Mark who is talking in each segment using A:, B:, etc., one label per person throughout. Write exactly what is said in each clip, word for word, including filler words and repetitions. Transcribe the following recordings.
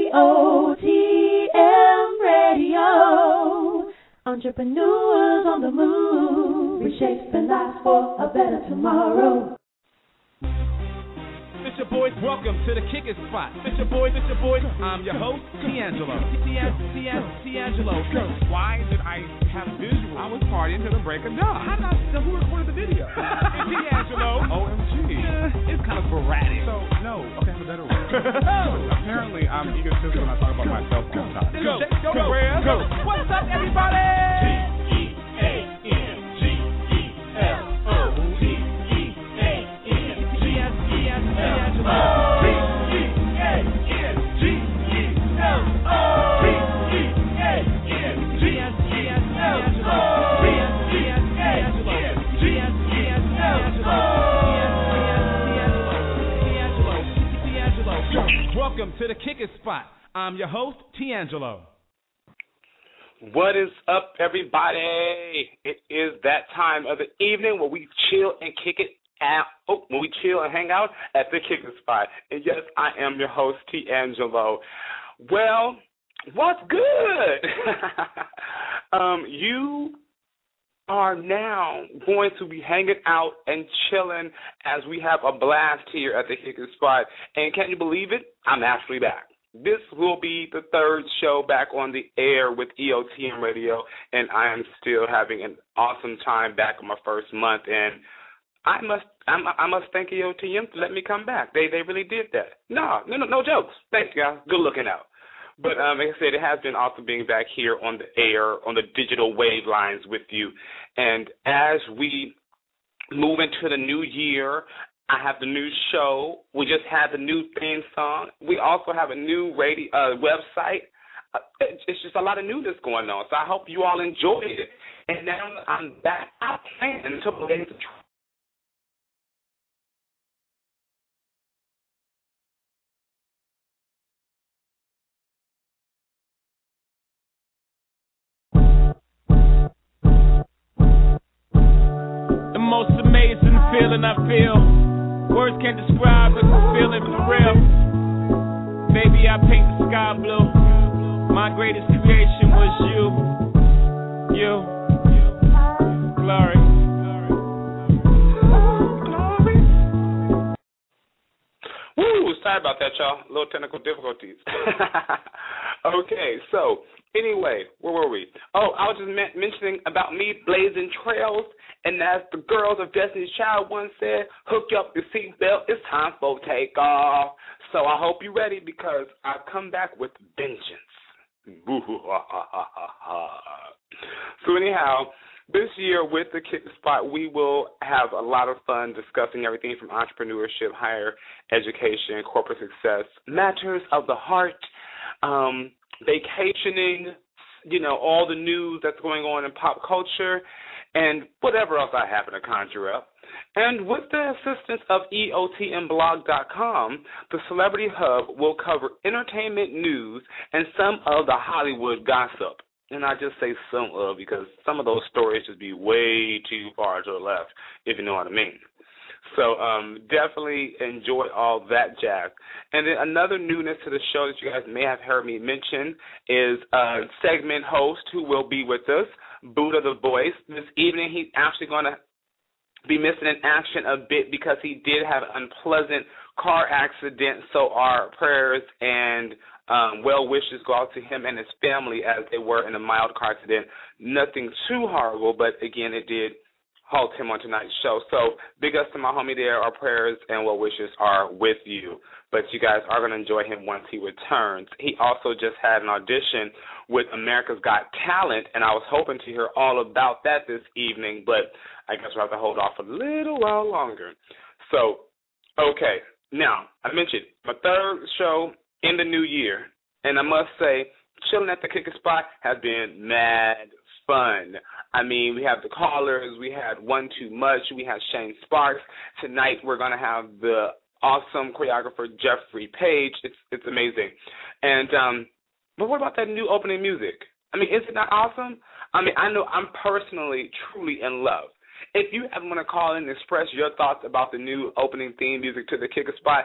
A: E O T M Radio. Entrepreneurs on the move, reshaping lives for a better tomorrow.
B: It's your boys, welcome to the Kick It Spot. It's your boys, it's your boys, I'm your host, D'Angelo. D'Angelo. Why did I have visuals? I was partying to the break of dawn. How did I, so who recorded the video? It's D'Angelo. O M G. Yeah, it's kind of sporadic. So, no, okay, I have a better one. Apparently, I'm egotistical when I talk about myself all the time. Go, go, go, go. What's up, everybody? T E A N G E L O T E A N G E L O T E A N G E L O T E A N G E L O T E A N G E L O. Welcome to the Kick It Spot. I'm your host, D'Angelo.
C: What is up, everybody? It is that time of the evening where we chill and kick it out. Oh, when we chill and hang out at the Kick It Spot. And yes, I am your host, D'Angelo. Well, what's good? um, you are now going to be hanging out and chilling as we have a blast here at the Kick It Spot. And can you believe it? I'm actually back. This will be the third show back on the air with E O T M Radio, and I am still having an awesome time back in my first month. And I must, I'm, I must thank E O T M for letting me come back. They, they really did that. No, no, no, no jokes. Thanks, guys. Good looking out. But um, like I said, it has been awesome being back here on the air, on the digital wave lines with you. And as we move into the new year, I have the new show. We just had the new theme song. We also have a new radio uh, website. Uh, it's just a lot of newness going on. So I hope you all enjoyed it. And now I'm back. I plan to play the
B: The most amazing feeling I feel. Words can't describe the feeling for real. Baby, I paint the sky blue. My greatest creation was you. You. Glory. Glory.
C: Woo, sorry about that, y'all. A little technical difficulties. Okay, so anyway, where were we? Oh, I was just men- mentioning about me blazing trails. And as the girls of Destiny's Child once said, hook up your seatbelt, it's time for takeoff. So I hope you're ready because I've come back with vengeance. So anyhow, this year with the Kick Spot, we will have a lot of fun discussing everything from entrepreneurship, higher education, corporate success, matters of the heart, um, vacationing, you know, all the news that's going on in pop culture, and whatever else I happen to conjure up. And with the assistance of E O T M blog dot com, the Celebrity Hub will cover entertainment news and some of the Hollywood gossip. And I just say some of because some of those stories just be way too far to the left, if you know what I mean. So um, definitely enjoy all that jazz. And then another newness to the show that you guys may have heard me mention is a segment host who will be with us, Buddha the Voice. This evening he's actually going to be missing in action a bit because he did have an unpleasant car accident. So our prayers and um, well wishes go out to him and his family as they were in a mild car accident. Nothing too horrible, but again, it did halt him on tonight's show. So big ups to my homie there. Our prayers and well wishes are with you. But you guys are going to enjoy him once he returns. He also just had an audition with America's Got Talent, and I was hoping to hear all about that this evening, but I guess we'll have to hold off a little while longer. So, okay. Now, I mentioned my third show in the new year, and I must say, chilling at the Kick It Spot has been mad fun. I mean, we have the callers, we had One Too Much, we had Shane Sparks. Tonight we're going to have the awesome choreographer Jeffrey Page. It's it's amazing. And um, but what about that new opening music? I mean, is it not awesome? I mean, I know I'm personally truly in love. If you ever want to call in and express your thoughts about the new opening theme music to the Kick It Spot,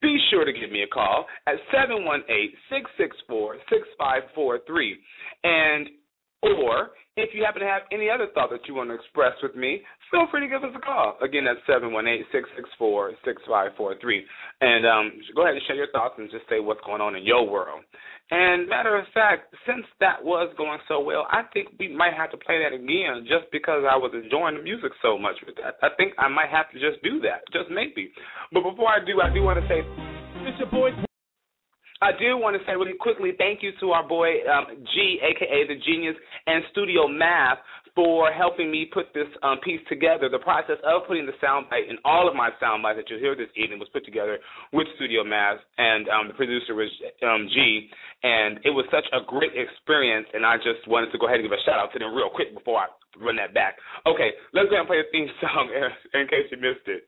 C: be sure to give me a call at seven one eight, six six four, six five four three. And or if you happen to have any other thought that you want to express with me, feel free to give us a call. Again, that's seven one eight, six six four, six five four three. And um, go ahead and share your thoughts and just say what's going on in your world. And matter of fact, since that was going so well, I think we might have to play that again just because I was enjoying the music so much with that. I think I might have to just do that, just maybe. But before I do, I do want to say,
B: it's your boy.
C: I do want to say really quickly thank you to our boy um, G, a k a. The Genius, and Studio Math for helping me put this um, piece together. The process of putting the soundbite and all of my soundbites that you'll hear this evening was put together with Studio Math, and um, the producer was um, G, and it was such a great experience, and I just wanted to go ahead and give a shout-out to them real quick before I run that back. Okay, let's go ahead and play the theme song in case you missed it.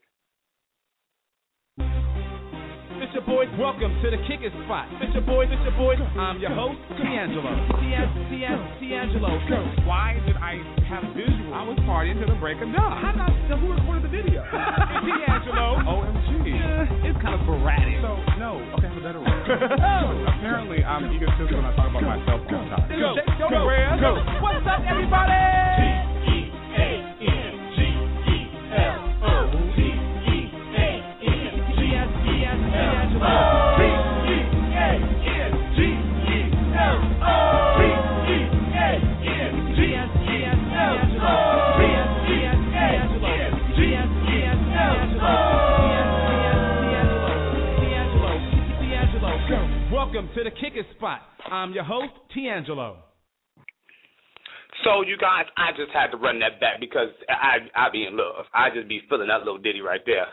B: It's your boy. Welcome to the Kick It Spot. It's your boy. It's your boy. I'm your host, D'Angelo. D'Angelo. Why did I have visual? I was partying to the break of dawn. How did I know who recorded the video? D'Angelo. O M G. Yeah, it's kind of sporadic. So no. Okay, I have a better one. Oh. Apparently, I'm egotistical when I talk about myself all the time. Go. Go. Go. Go. What's up, everybody? T E A N G E L O T. Welcome to the Kick It Spot. I'm your host, D'Angelo.
C: So, you guys, I just had to run that back because I I be in love. I just be feeling that little ditty right there.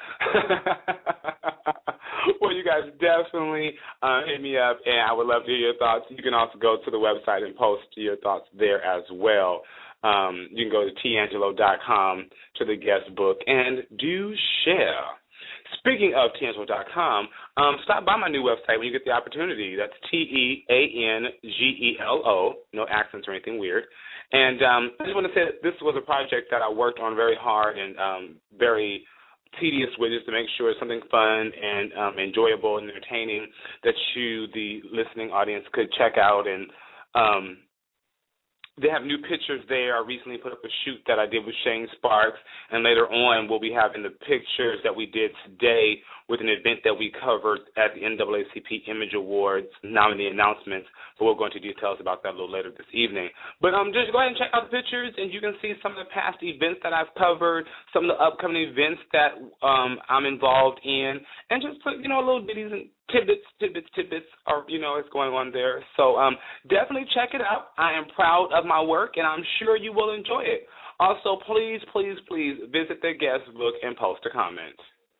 C: Well, you guys definitely uh, hit me up, and I would love to hear your thoughts. You can also go to the website and post your thoughts there as well. Um, you can go to T Angelo dot com to the guest book and do share. Speaking of T Angelo dot com, um, stop by my new website when you get the opportunity. That's T E A N G E L O, no accents or anything weird. And um, I just want to say that this was a project that I worked on very hard and um, very tedious with, just to make sure it's something fun and um, enjoyable and entertaining that you, the listening audience, could check out. And um, they have new pictures there. I recently put up a shoot that I did with Shane Sparks, and later on we'll be having the pictures that we did today with an event that we covered at the N double A C P Image Awards, nominee announcements, but we'll go into details about that a little later this evening. But um, just go ahead and check out the pictures, and you can see some of the past events that I've covered, some of the upcoming events that um, I'm involved in, and just put, you know, little ditties and tidbits, tidbits, tidbits, are, you know, it's going on there. So um, definitely check it out. I am proud of my work, and I'm sure you will enjoy it. Also, please, please, please visit the guest book and post a comment.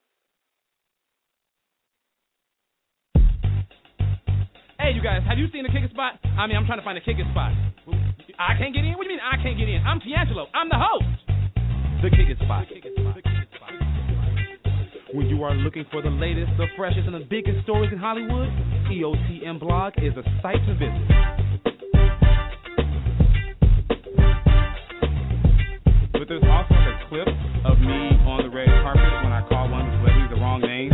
B: Hey, you guys, have you seen the Kick It Spot? I mean, I'm trying to find the Kick It Spot. I can't get in? What do you mean I can't get in? I'm D'Angelo. I'm the host. The Kick It Spot. The Kick It Spot. The Kick It Spot. When you are looking for the latest, the freshest, and the biggest stories in Hollywood, E O T M Blog is a site to visit. But there's also a clip of me on the red carpet when I call one of the celebrities the wrong name.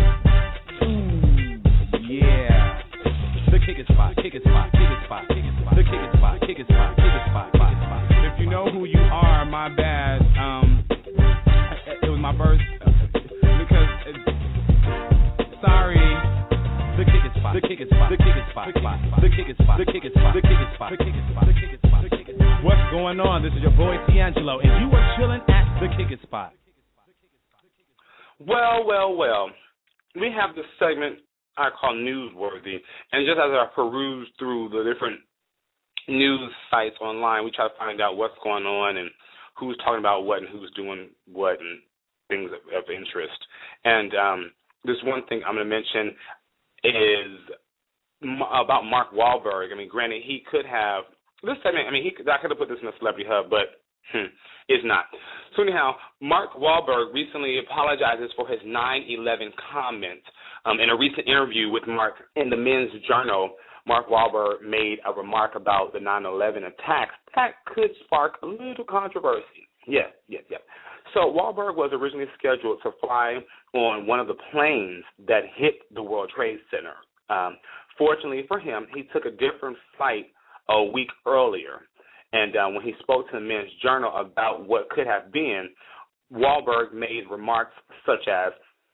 B: Ooh, yeah. The Kick It Spot, Kick It Spot, Kick It Spot, Kick It Spot, the Kick It Spot, Kick It Spot, Kick It Spot, Kick It Spot. If you know who you are, my bad. Um, it was my birth because it, sorry. The Kick It Spot, the Kick It Spot, the Kick It Spot, the Kick It Spot, the Kick It Spot, the Kick It Spot, the Kick It Spot, the Kick It Spot, the Kick It Spot. What's going on? This is your boy D'Angelo, and you are chilling at the Kick It Spot.
C: Well, well, well. We have this segment I call newsworthy, and just as I peruse through the different news sites online, we try to find out what's going on and who's talking about what and who's doing what and things of, of interest. And um, this one thing I'm going to mention is m- about Mark Wahlberg. I mean, granted, he could have this segment. I mean, he could, I could have put this in a celebrity hub, but hmm, it's not. So anyhow, Mark Wahlberg recently apologizes for his nine eleven comments. Um, in a recent interview with Mark in the Men's Journal, Mark Wahlberg made a remark about the nine eleven attacks that could spark a little controversy. Yes, yes, yes. So Wahlberg was originally scheduled to fly on one of the planes that hit the World Trade Center. Um, fortunately for him, he took a different flight a week earlier. And uh, when he spoke to the Men's Journal about what could have been, Wahlberg made remarks such as,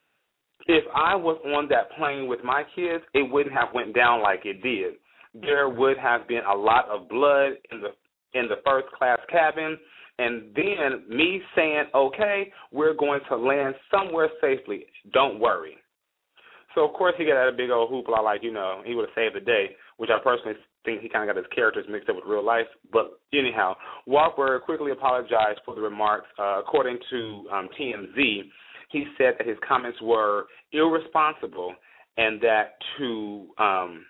C: if I was on that plane with my kids, it wouldn't have went down like it did. There would have been a lot of blood in the in the first class cabin, and then me saying, okay, we're going to land somewhere safely. Don't worry. So, of course, he got a big old hoopla like, you know, he would have saved the day, which I personally think he kind of got his characters mixed up with real life. But anyhow, Wahlberg quickly apologized for the remarks. Uh, according to um, T M Z, he said that his comments were irresponsible and that to um,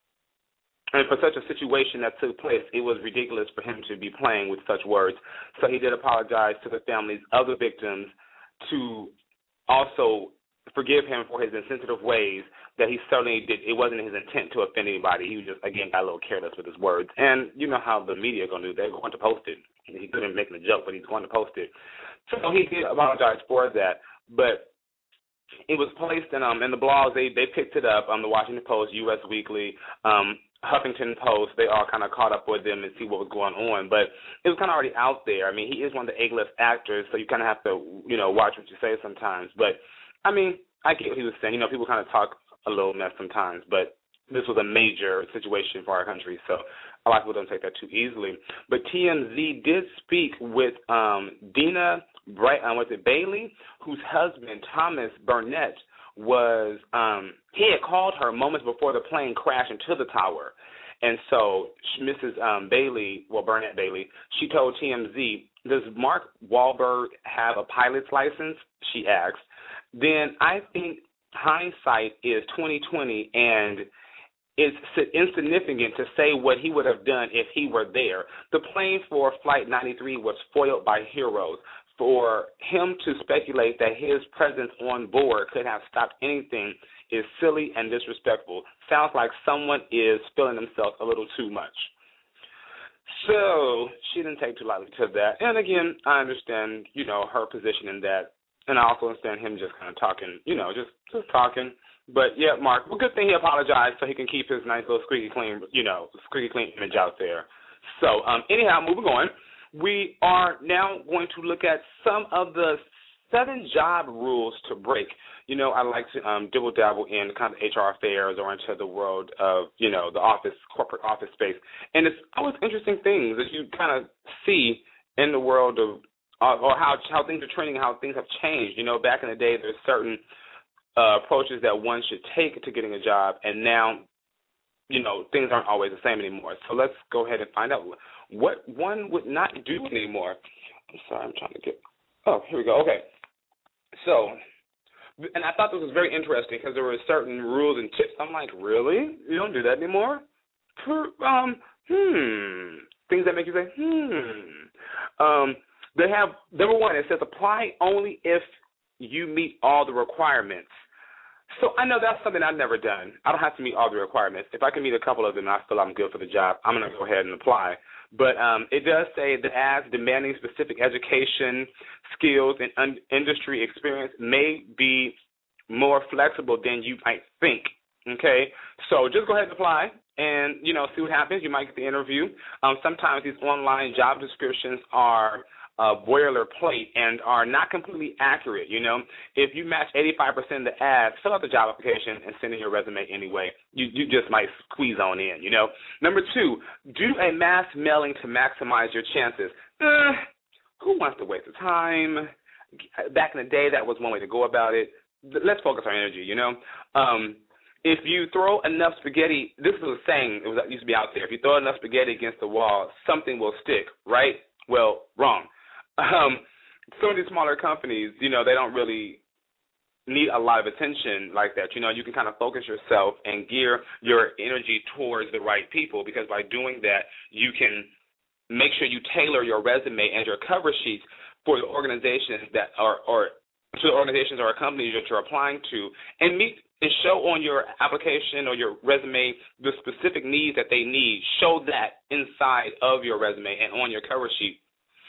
C: and for such a situation that took place, it was ridiculous for him to be playing with such words. So he did apologize to the families of the victims, to also forgive him for his insensitive ways, that he certainly did. It wasn't his intent to offend anybody. He was just, again, got a little careless with his words. And you know how the media are going to do. They're going to post it. He couldn't make a joke, but he's going to post it. So he did apologize for that. But it was placed in um in the blogs. They they picked it up. Um, the Washington Post, U S Weekly, um, Huffington Post. They all kind of caught up with them and see what was going on. But it was kind of already out there. I mean, he is one of the A-list actors, so you kind of have to, you know, watch what you say sometimes. But I mean, I get what he was saying. You know, people kind of talk a little mess sometimes, but this was a major situation for our country, so a lot of people don't take that too easily. But T M Z did speak with um, Dina Bright, uh, was it Bailey, whose husband, Thomas Burnett, was, um, he had called her moments before the plane crashed into the tower. And so Missus Um, Bailey, well, Burnett Bailey, she told T M Z, does Mark Wahlberg have a pilot's license? She asked. Then I think hindsight is twenty twenty, and it's insignificant to say what he would have done if he were there. The plane for Flight ninety-three was foiled by heroes. For him to speculate that his presence on board could have stopped anything is silly and disrespectful. Sounds like someone is feeling themselves a little too much. So she didn't take too lightly to that. And again, I understand, you know, her position in that. And I also understand him just kind of talking, you know, just, just talking. But, yeah, Mark, well, good thing he apologized so he can keep his nice little squeaky clean, you know, squeaky clean image out there. So, um, anyhow, moving on. We are now going to look at some of the seven job rules to break. You know, I like to um, dibble-dabble in kind of H R affairs or into the world of, you know, the office, corporate office space. And it's always interesting things that you kind of see in the world of, uh, or how how things are trending, how things have changed. You know, back in the day, there's certain uh, approaches that one should take to getting a job, and now, you know, things aren't always the same anymore. So let's go ahead and find out what one would not do anymore. I'm sorry, I'm trying to get, oh, here we go. Okay. So, and I thought this was very interesting because there were certain rules and tips. I'm like, really? You don't do that anymore? Per, um, hmm. Things that make you say, hmm. Um, they have, number one, it says apply only if you meet all the requirements. So I know that's something I've never done. I don't have to meet all the requirements. If I can meet a couple of them and I feel I'm good for the job, I'm going to go ahead and apply. But um, it does say that ads demanding specific education, skills, and un- industry experience may be more flexible than you might think, okay? So just go ahead and apply and, you know, see what happens. You might get the interview. Um, sometimes these online job descriptions are Uh, boilerplate and are not completely accurate, you know. If you match eighty-five percent of the ads, fill out the job application and send in your resume anyway. You you just might squeeze on in, you know. Number two, do a mass mailing to maximize your chances. Uh, who wants to waste the time? Back in the day, that was one way to go about it. Let's focus our energy, you know. Um, if you throw enough spaghetti, this is a saying, it was it used to be out there. If you throw enough spaghetti against the wall, something will stick, right? Well, wrong. Um, some of these smaller companies, you know, they don't really need a lot of attention like that. You know, you can kind of focus yourself and gear your energy towards the right people, because by doing that, you can make sure you tailor your resume and your cover sheets for the organizations that are, or to the organizations or companies that you're applying to, and meet and show on your application or your resume the specific needs that they need. Show that inside of your resume and on your cover sheet.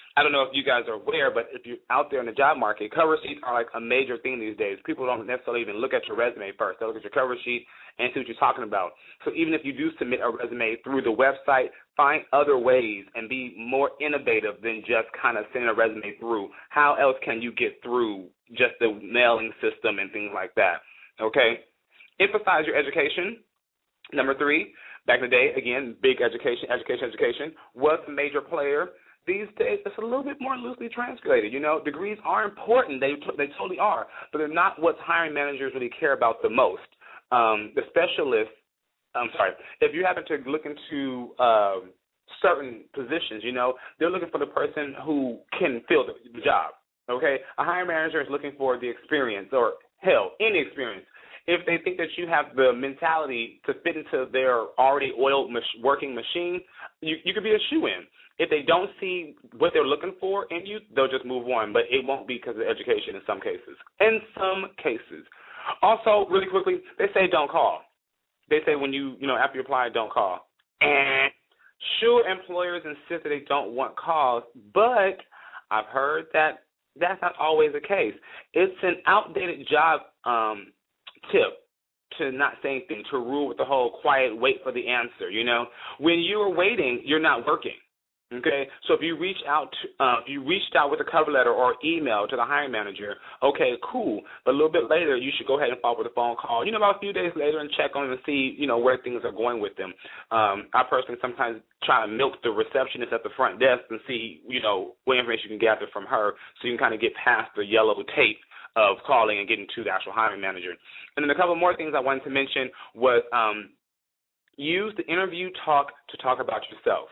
C: I don't know if you guys are aware, but if you're out there in the job market, cover sheets are like a major thing these days. People don't necessarily even look at your resume first. They look at your cover sheet and see what you're talking about. So even if you do submit a resume through the website, find other ways and be more innovative than just kind of sending a resume through. How else can you get through just the mailing system and things like that? Okay? Emphasize your education. Number three, back in the day, again, big education, education, education, was a major player. These days, it's a little bit more loosely translated. You know, degrees are important. They they totally are, but they're not what hiring managers really care about the most. Um, the specialists, I'm sorry, if you happen to look into uh, certain positions, you know, they're looking for the person who can fill the, the job, okay? A hiring manager is looking for the experience or, hell, any experience. If they think that you have the mentality to fit into their already oiled mach- working machine, you, you could be a shoo-in. If they don't see what they're looking for in you, they'll just move on, but it won't be because of education in some cases. In some cases. Also, really quickly, they say don't call. They say when you, you know, after you apply, don't call. And sure, employers insist that they don't want calls, but I've heard that that's not always the case. It's an outdated job um, tip to not say anything, to rule with the whole quiet wait for the answer, you know. When you're waiting, you're not working. Okay, so if you reach out, to, uh, if you reached out with a cover letter or email to the hiring manager, okay, cool. But a little bit later, you should go ahead and follow with a phone call. You know, about a few days later, and check on them and see, you know, where things are going with them. Um, I personally sometimes try to milk the receptionist at the front desk and see, you know, what information you can gather from her, so you can kind of get past the yellow tape of calling and getting to the actual hiring manager. And then a couple more things I wanted to mention was um, use the interview talk to talk about yourself.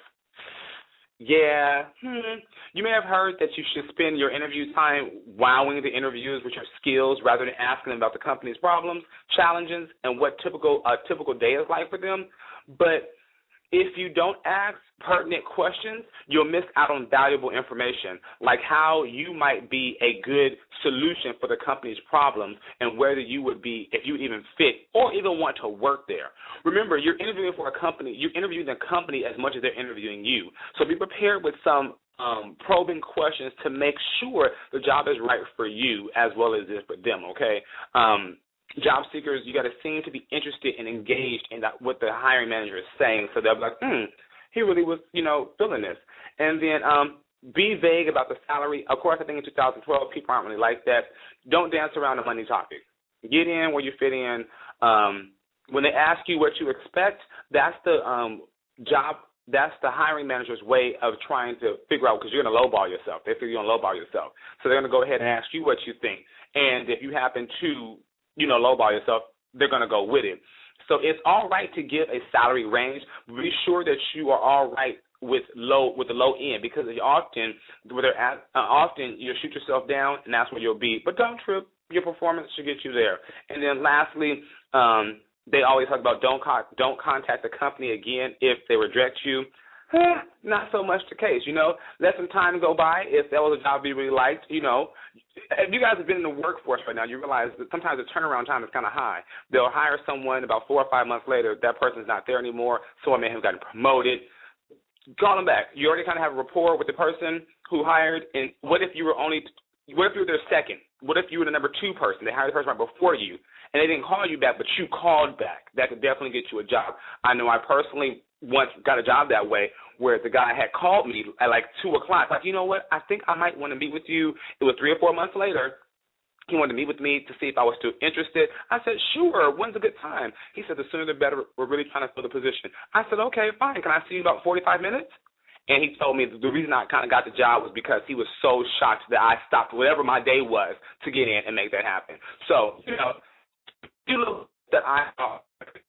C: Yeah, hmm. You may have heard that you should spend your interview time wowing the interviewers with your skills rather than asking them about the company's problems, challenges, and what typical a typical day is like for them. But if you don't ask pertinent questions, you'll miss out on valuable information, like how you might be a good solution for the company's problems and whether you would be, if you even fit or even want to work there. Remember, you're interviewing for a company. You're interviewing the company as much as they're interviewing you. So be prepared with some um, probing questions to make sure the job is right for you as well as it is for them, okay? Um, job seekers, you got to seem to be interested and engaged in that, what the hiring manager is saying, so they'll be like, hmm, he really was, you know, feeling this. And then um, be vague about the salary. Of course, I think in two thousand twelve, people aren't really like that. Don't dance around the money topic. Get in where you fit in. Um, when they ask you what you expect, that's the um, job, that's the hiring manager's way of trying to figure out, because you're going to lowball yourself. They figure you're going to lowball yourself. So they're going to go ahead and ask you what you think. And if you happen to, you know, lowball yourself, they're going to go with it. So it's all right to give a salary range. Be sure that you are all right with low with the low end, because often where they're at, uh, often you'll shoot yourself down, and that's where you'll be. But don't trip. Your performance should get you there. And then lastly, um, they always talk about don't con- don't contact the company again if they reject you. Eh, not so much the case, you know. Let some time go by. If that was a job you really liked, you know. If you guys have been in the workforce right now, you realize that sometimes the turnaround time is kind of high. They'll hire someone about four or five months later. That person's not there anymore. Someone may have gotten promoted. Call them back. You already kind of have a rapport with the person who hired. And what if you were only – what if you were their second? What if you were the number two person? They hired the person right before you, and they didn't call you back, but you called back. That could definitely get you a job. I know I personally – once got a job that way, where the guy had called me at like two o'clock, like, you know what, I think I might want to meet with you. It was three or four months later. He wanted to meet with me to see if I was still interested. I said, sure, when's a good time? He said, the sooner the better. We're really trying to fill the position. I said, okay, fine. Can I see you about forty-five minutes? And he told me the reason I kind of got the job was because he was so shocked that I stopped whatever my day was to get in and make that happen. So, you know, you look that I thought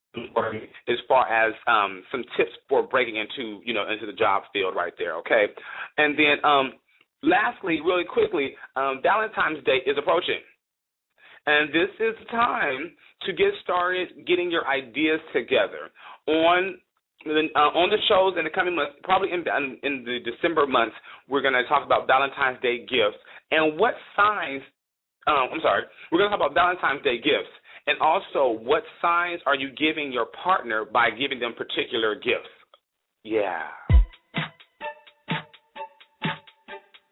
C: as far as um, some tips for breaking into, you know, into the job field right there, okay? And then um, lastly, really quickly, um, Valentine's Day is approaching. And this is the time to get started getting your ideas together. On uh, on the shows in the coming months, probably in, in the December months, we're going to talk about Valentine's Day gifts and what signs, um, I'm sorry, we're going to talk about Valentine's Day gifts. And also, what signs are you giving your partner by giving them particular gifts? Yeah.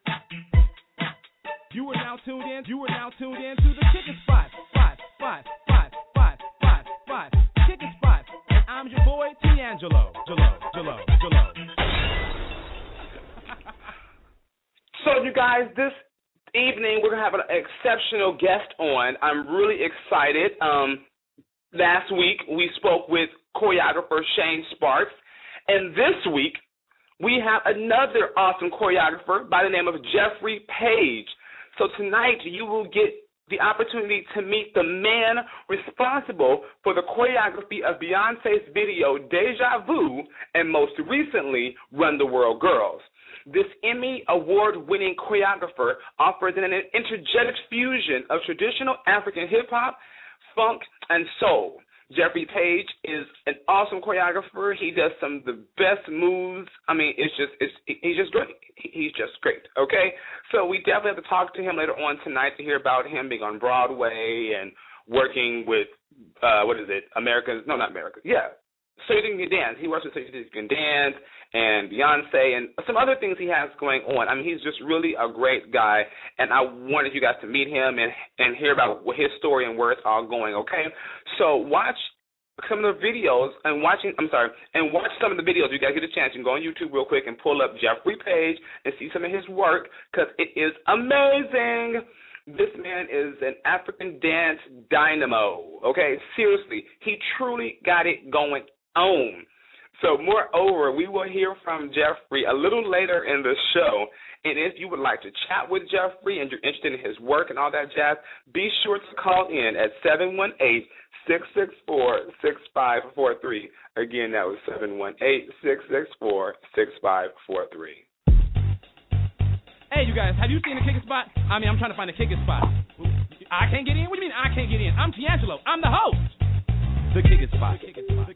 B: You are now tuned in. You are now tuned in to the Kicking Spot. Five, five, five, five, five, five. Kicking Spot. And I'm your boy D'Angelo. Jalo, Jalo, Jalo.
C: So, you guys, this evening we're gonna have an exceptional guest on. I'm really excited. Um, last week we spoke with choreographer Shane Sparks, and this week we have another awesome choreographer by the name of Jeffrey Page. So tonight you will get the opportunity to meet the man responsible for the choreography of Beyonce's video Deja Vu and most recently Run the World Girls. This Emmy award-winning choreographer offers an intergetic fusion of traditional African hip-hop, funk, and soul. Jeffrey Page is an awesome choreographer. He does some of the best moves. I mean, it's just, it's, he's just great. He's just great, okay? So we definitely have to talk to him later on tonight to hear about him being on Broadway and working with, uh, what is it, America's, no, not America, yeah, So You Think You Can Dance. He works with So You Think You Can Dance and Beyonce and some other things he has going on. I mean, he's just really a great guy, and I wanted you guys to meet him and, and hear about his story and where it's all going, okay? So watch some of the videos and watching, I'm sorry, and watch some of the videos. You guys get a chance. You can go on YouTube real quick and pull up Jeffrey Page and see some of his work because it is amazing. This man is an African dance dynamo, okay? Seriously, he truly got it going on. So, moreover, we will hear from Jeffrey a little later in the show. And if you would like to chat with Jeffrey and you're interested in his work and all that jazz, be sure to call in at seven one eight, six six four, six five four three. Again, that was seven one eight, six six four, six five four three.
B: Hey, you guys, have you seen the Kicking Spot? I mean, I'm trying to find the Kicking Spot. I can't get in? What do you mean I can't get in? I'm D'Angelo. I'm the host. The Kicking Spot. The Kicking Spot.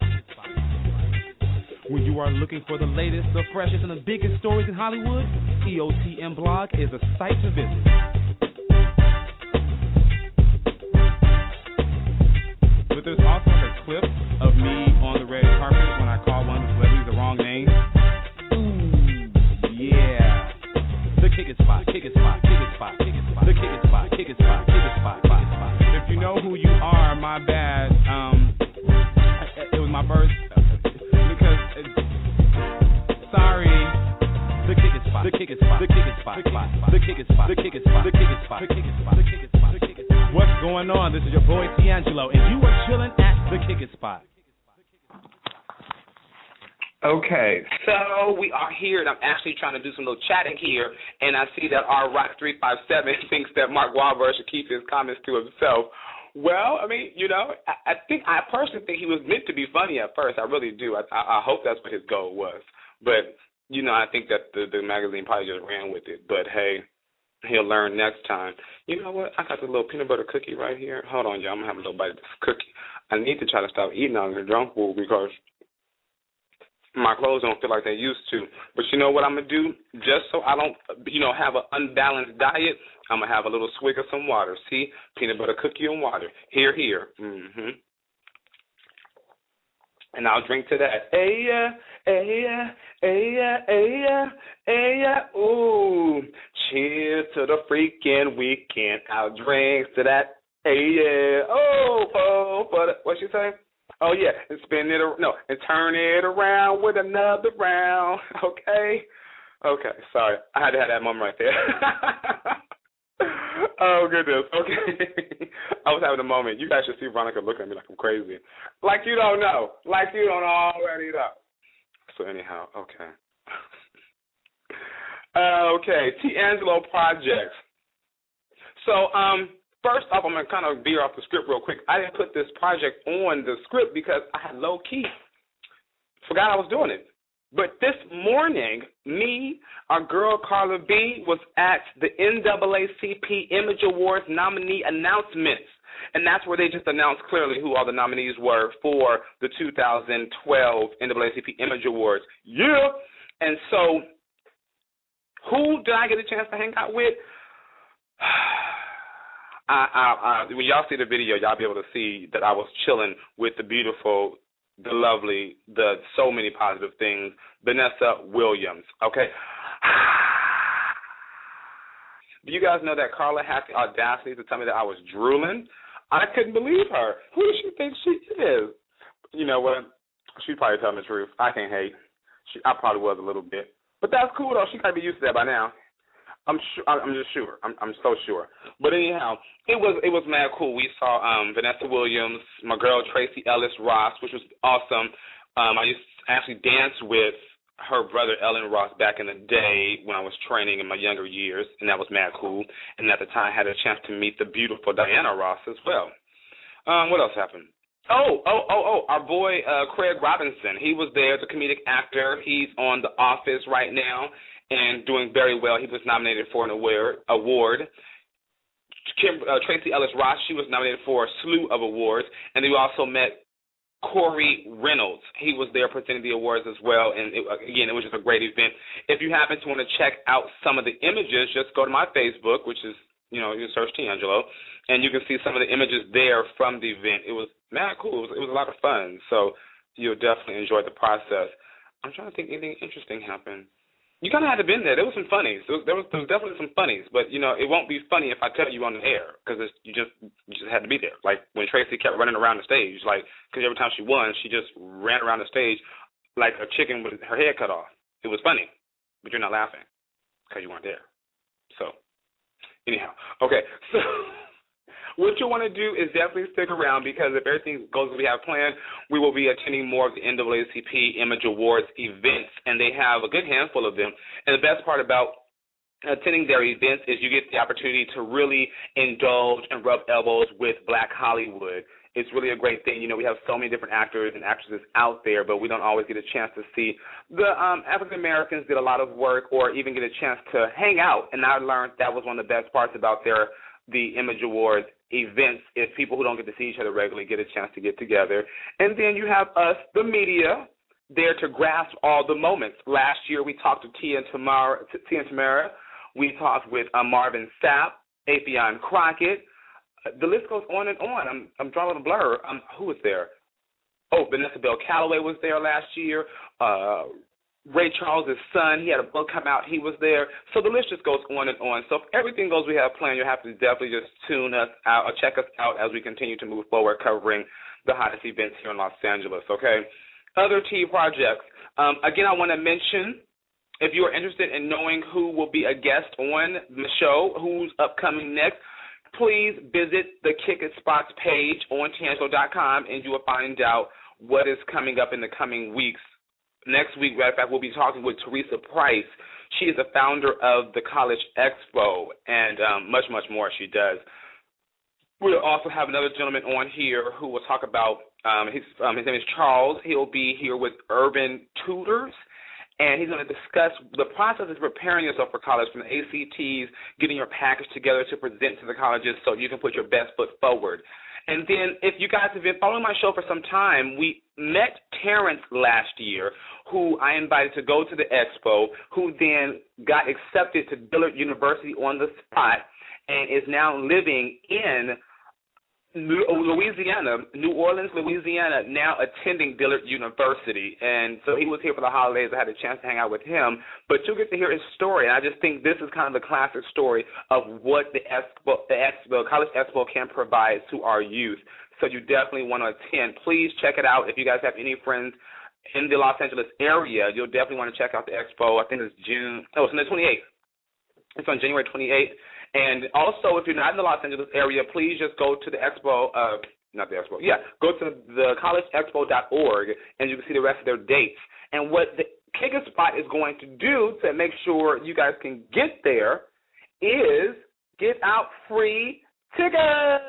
B: When you are looking for the latest, the freshest, and the biggest stories in Hollywood, E O T M Blog is a site to visit. But there's also a clip of me on the red carpet when I call one of the celebrities the wrong name. Ooh, yeah. The Kicking Spot, Kicking Spot, Kicking Spot, Kicking Spot, the Kicking Spot, Kicking Spot, Kicking Spot, Kicking Spot. If you know who you are, my bad. Um, it was my birth. Sorry. The Kicking Spot. The Kicking Spot. The Kicking Spot. The Kicking Spot. The Kicking Spot. The Kicking Spot. The Kicking Spot. The Kicking Spot. The Kicking Spot. What's going on? This is your boy D'Angelo, and you are chilling at the Kicking Spot.
C: Okay, so we are here, and I'm actually trying to do some little chatting here, and I see that our Rock three five seven thinks that Mark Wahlberg should keep his comments to himself. Well, I mean, you know, I, I think I personally think he was meant to be funny at first. I really do. I, I, I hope that's what his goal was. But, you know, I think that the, the magazine probably just ran with it. But, hey, he'll learn next time. You know what? I got this little peanut butter cookie right here. Hold on, y'all. I'm going to have a little bite of this cookie. I need to try to stop eating on the junk food because my clothes don't feel like they used to. But you know what I'm going to do? Just so I don't, you know, have an unbalanced diet, I'm going to have a little swig of some water. See? Peanut butter cookie and water. Here, here. Mm-hmm. And I'll drink to that. Hey, yeah, hey, yeah, hey, yeah, hey, yeah, hey, yeah. Ooh, cheers to the freaking weekend. I'll drink to that. Hey, yeah. Oh, oh, but what you say? Oh, yeah, and spin it, no, and turn it around with another round. Okay? Okay, sorry. I had to have that moment right there. Oh, goodness. Okay. I was having a moment. You guys should see Veronica looking at me like I'm crazy. Like you don't know. Like you don't already know. So anyhow, okay. uh, okay, D'Angelo Projects. So, um, first off, I'm going to kind of veer off the script real quick. I didn't put this project on the script because I had low-key forgot I was doing it. But this morning, me, our girl Carla B, was at the N double A C P Image Awards nominee announcements. And that's where they just announced clearly who all the nominees were for the two thousand twelve N double A C P Image Awards. Yeah! And so, who did I get a chance to hang out with? I, I, I, when y'all see the video, y'all be able to see that I was chilling with the beautiful, the lovely, the so many positive things, Vanessa Williams, okay? Do you guys know that Carla had the audacity to tell me that I was drooling? I couldn't believe her. Who does she think she is? You know what? She'd probably tell me the truth. I can't hate. She, I probably was a little bit. But that's cool, though. She got to be used to that by now. I'm sure. I'm just sure. I'm, I'm so sure. But anyhow, it was it was mad cool. We saw um, Vanessa Williams, my girl Tracy Ellis Ross, which was awesome. Um, I used to actually dance with her brother Ellen Ross back in the day when I was training in my younger years, and that was mad cool. And at the time, I had a chance to meet the beautiful Diana Ross as well. Um, what else happened? Oh, oh, oh, oh, our boy uh, Craig Robinson. He was there, the comedic actor. He's on The Office right now and doing very well. He was nominated for an award. award. Kim, uh, Tracy Ellis Ross, she was nominated for a slew of awards. And then we also met Corey Reynolds. He was there presenting the awards as well. And, it, again, it was just a great event. If you happen to want to check out some of the images, just go to my Facebook, which is, you know, you can search Tiangelo, and you can see some of the images there from the event. It was mad cool. It was, it was a lot of fun. So you'll definitely enjoy the process. I'm trying to think anything interesting happened. You kind of had to been there. There was some funnies. There was, there was, there was definitely some funnies. But, you know, it won't be funny if I tell you on the air because you just you just had to be there. Like when Tracy kept running around the stage, like because every time she won, she just ran around the stage like a chicken with her head cut off. It was funny, but you're not laughing because you weren't there. So. Anyhow, okay, so what you want to do is definitely stick around because if everything goes as we have planned, we will be attending more of the N double A C P Image Awards events, and they have a good handful of them. And the best part about attending their events is you get the opportunity to really indulge and rub elbows with Black Hollywood. It's really a great thing. You know, we have so many different actors and actresses out there, but we don't always get a chance to see. The um, African Americans did a lot of work or even get a chance to hang out, and I learned that was one of the best parts about their the Image Awards events is people who don't get to see each other regularly get a chance to get together. And then you have us, the media, there to grasp all the moments. Last year we talked to Tia and Tamara. Tia and Tamara. We talked with uh, Marvin Sapp, Afion Crockett. The list goes on and on. I'm I'm drawing a blur. Um, who was there? Oh, Vanessa Bell Calloway was there last year. Uh, Ray Charles' son, he had a book come out. He was there. So the list just goes on and on. So if everything goes we have planned, you'll have to definitely just tune us out or check us out as we continue to move forward covering the hottest events here in Los Angeles, okay? Other T V projects. Um, again, I want to mention, if you are interested in knowing who will be a guest on the show, who's upcoming next, please visit the Kick It Spots page on Tiangelo dot com, and you will find out what is coming up in the coming weeks. Next week, matter of fact, we'll be talking with Teresa Price. She is the founder of the College Expo, and um, much, much more she does. We'll also have another gentleman on here who will talk about, um, his, um, his name is Charles. He'll be here with Urban Tutors. And he's going to discuss the process of preparing yourself for college, from the A C Ts, getting your package together to present to the colleges so you can put your best foot forward. And then if you guys have been following my show for some time, we met Terrence last year, who I invited to go to the expo, who then got accepted to Dillard University on the spot and is now living in Louisiana, New Orleans, Louisiana, now attending Dillard University. And so he was here for the holidays. I had a chance to hang out with him. But you'll get to hear his story. And I just think this is kind of the classic story of what the Expo, the Expo, College Expo can provide to our youth. So you definitely want to attend. Please check it out. If you guys have any friends in the Los Angeles area, you'll definitely want to check out the Expo. I think it's June. Oh, it's on the twenty-eighth. It's on January twenty-eighth. And also, if you're not in the Los Angeles area, please just go to the Expo, uh, not the Expo, yeah, go to the college expo dot org, and you can see the rest of their dates. And what the Kick It Spot is going to do to make sure you guys can get there is give out free tickets.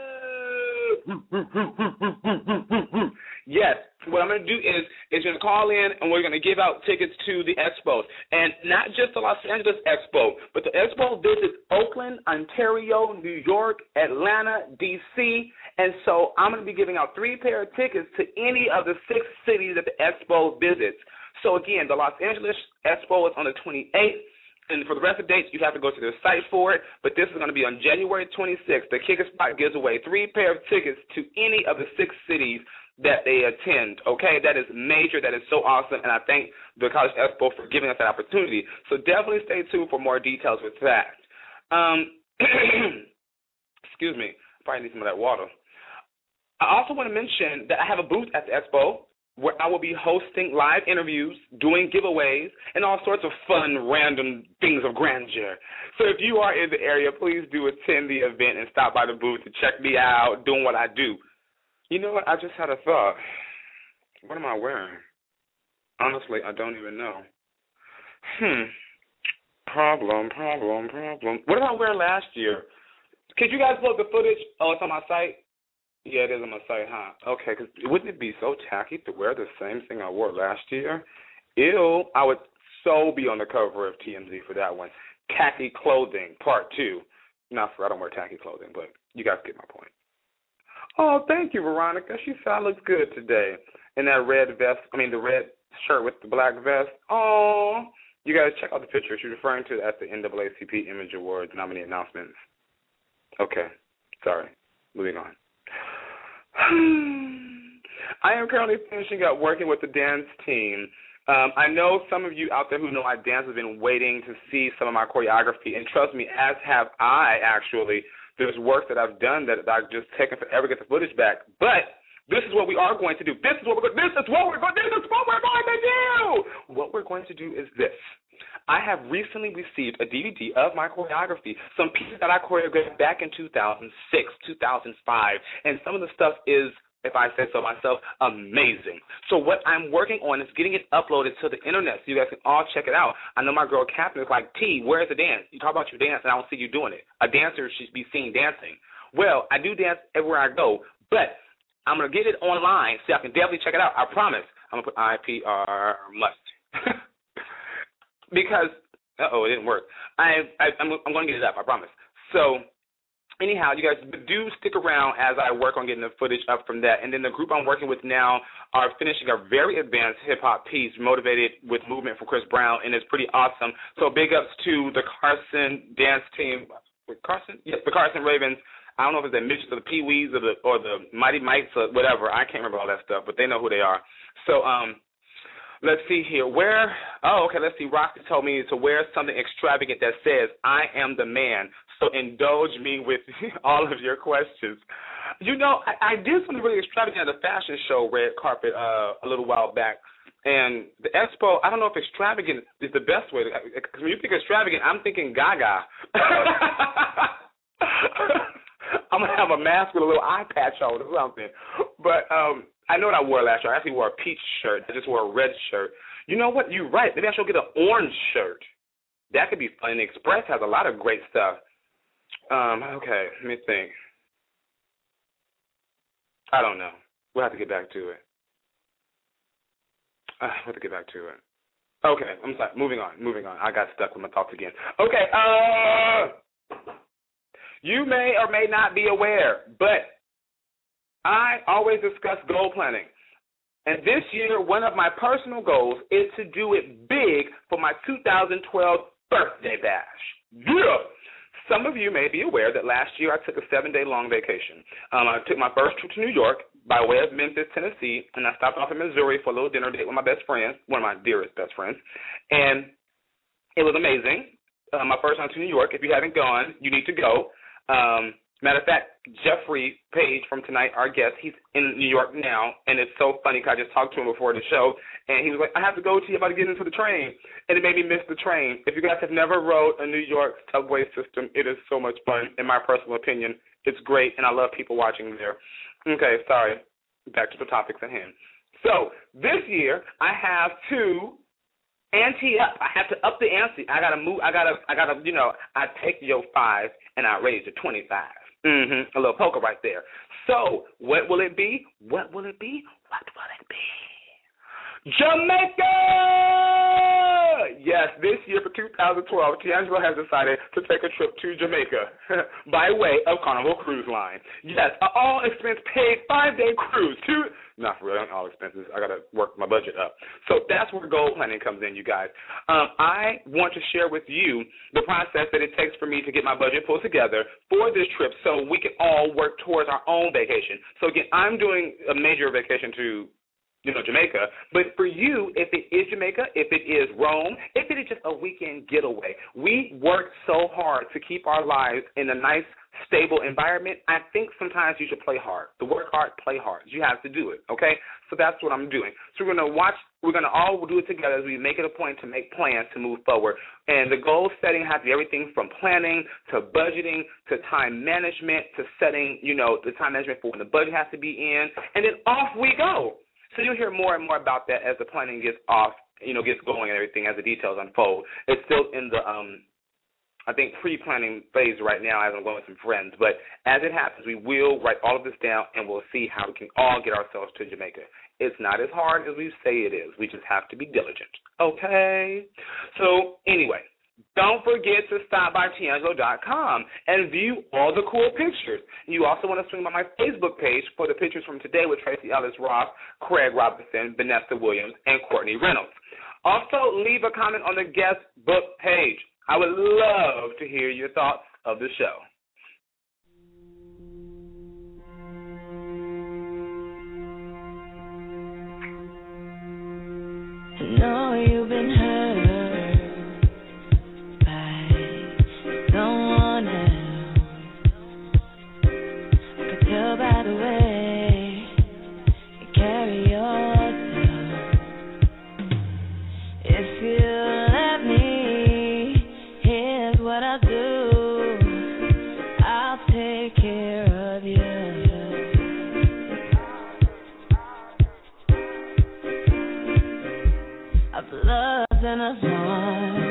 C: Yes, what I'm going to do is is going to call in, and we're going to give out tickets to the expos. And not just the Los Angeles Expo, but the expo visits Oakland, Ontario, New York, Atlanta, D C, and so I'm going to be giving out three pair of tickets to any of the six cities that the expo visits. So, again, the Los Angeles Expo is on the twenty-eighth. And for the rest of the dates, you have to go to their site for it. But this is going to be on January twenty-sixth. The Kick It Spot gives away three pair of tickets to any of the six cities that they attend. Okay, that is major. That is so awesome. And I thank the College Expo for giving us that opportunity. So definitely stay tuned for more details with that. Um, Excuse me. Probably need some of that water. I also want to mention that I have a booth at the Expo where I will be hosting live interviews, doing giveaways, and all sorts of fun, random things of grandeur. So if you are in the area, please do attend the event and stop by the booth to check me out, doing what I do. You know what? I just had a thought. What am I wearing? Honestly, I don't even know. Hmm. Problem, problem, problem. What did I wear last year? Could you guys load the footage? Oh, it's on my site? Yeah, it is on my site, huh? Okay, because wouldn't it be so tacky to wear the same thing I wore last year? Ew, I would so be on the cover of T M Z for that one. Tacky clothing, part two. Not for I don't wear tacky clothing, but you guys get my point. Oh, thank you, Veronica. She said I look good today in that red vest. I mean, the red shirt with the black vest. Oh, you guys check out the picture. She's referring to at the N double A C P Image Awards nominee announcements. Okay, sorry. Moving on. I am currently finishing up working with the dance team. Um, I know some of you out there who know I dance have been waiting to see some of my choreography, and trust me, as have I, actually. There's work that I've done that I've just taken forever to get the footage back. But this is what we are going to do. This is what we're going. This is what we're going. This is what we're going to do. What we're going to do is this. I have recently received a D V D of my choreography, some pieces that I choreographed back in two thousand six, two thousand five, and some of the stuff is, if I say so myself, amazing. So what I'm working on is getting it uploaded to the internet so you guys can all check it out. I know my girl Catherine is like, T, where's the dance? You talk about your dance and I don't see you doing it. A dancer should be seen dancing. Well, I do dance everywhere I go, but I'm going to get it online so I can definitely check it out. I promise. I'm going to put I P R must. Because, uh-oh, it didn't work. I, I, I'm, I'm going to get it up, I promise. So, anyhow, you guys do stick around as I work on getting the footage up from that. And then the group I'm working with now are finishing a very advanced hip-hop piece motivated with movement from Chris Brown, and it's pretty awesome. So big ups to the Carson dance team. Carson? Yes, the Carson Ravens. I don't know if it's the Mitches or the Pee-wees or the, or the Mighty Mites or whatever. I can't remember all that stuff, but they know who they are. So, um... let's see here. Where, oh, okay, let's see. Roxy told me to wear something extravagant that says, I am the man. So indulge me with all of your questions. You know, I, I did something really extravagant at a fashion show, Red Carpet, uh, a little while back. And the expo, I don't know if extravagant is the best way. Because when you think extravagant, I'm thinking Gaga. I'm going to have a mask with a little eye patch on or something. But, um, I know what I wore last year. I actually wore a peach shirt. I just wore a red shirt. You know what? You're right. Maybe I should get an orange shirt. That could be fun. And Express has a lot of great stuff. Um, okay, let me think. I don't know. We'll have to get back to it. Uh, we'll have to get back to it. Okay, I'm sorry. Moving on. Moving on. I got stuck with my thoughts again. Okay, uh, you may or may not be aware, but I always discuss goal planning. And this year, one of my personal goals is to do it big for my two thousand twelve birthday bash. Yeah! Some of you may be aware that last year I took a seven-day long vacation. Um, I took my first trip to New York by way of Memphis, Tennessee, and I stopped off in Missouri for a little dinner date with my best friend, one of my dearest best friends. And it was amazing. Uh, my first time to New York. If you haven't gone, you need to go. Um, Matter of fact, Jeffrey Page from tonight, our guest, he's in New York now, and it's so funny because I just talked to him before the show, and he was like, I have to go to you about to get into the train, and it made me miss the train. If you guys have never rode a New York subway system, it is so much fun, in my personal opinion. It's great, and I love people watching there. Okay, sorry. Back to the topics at hand. So this year, I have to ante up. I have to up the ante. I gotta move. I gotta. I gotta. You know, I take your five and I raise it to twenty-five. Mm-hmm. A little poker right there. So, what will it be? What will it be? What will it be? Jamaica! Yes, this year for two thousand twelve, Tiangelo has decided to take a trip to Jamaica by way of Carnival Cruise Line. Yes, an all-expense-paid five-day cruise. Two, not for real, all expenses. I got to work my budget up. So that's where goal planning comes in, you guys. Um, I want to share with you the process that it takes for me to get my budget pulled together for this trip so we can all work towards our own vacation. So, again, I'm doing a major vacation to you know, Jamaica. But for you, if it is Jamaica, if it is Rome, if it is just a weekend getaway, we work so hard to keep our lives in a nice, stable environment. I think sometimes you should play hard. To work hard, play hard. You have to do it, okay? So that's what I'm doing. So we're going to watch, we're going to all do it together as we make it a point to make plans to move forward. And the goal setting has to be everything from planning to budgeting to time management to setting, you know, the time management for when the budget has to be in. And then off we go. So you'll hear more and more about that as the planning gets off, you know, gets going and everything as the details unfold. It's still in the, um, I think, pre-planning phase right now as I'm going with some friends. But as it happens, we will write all of this down and we'll see how we can all get ourselves to Jamaica. It's not as hard as we say it is. We just have to be diligent. Okay? So anyway, don't forget to stop by Tiangelo dot com and view all the cool pictures. You also want to swing by my Facebook page for the pictures from today with Tracy Ellis Ross, Craig Robinson, Vanessa Williams, and Courtney Reynolds. Also, leave a comment on the guest book page. I would love to hear your thoughts of the show.
A: I know you've been hurt by someone else. I could tell by the way you carry yourself. If you let me, here's what I'll do. I'll take care of you. I've loved and I've lost.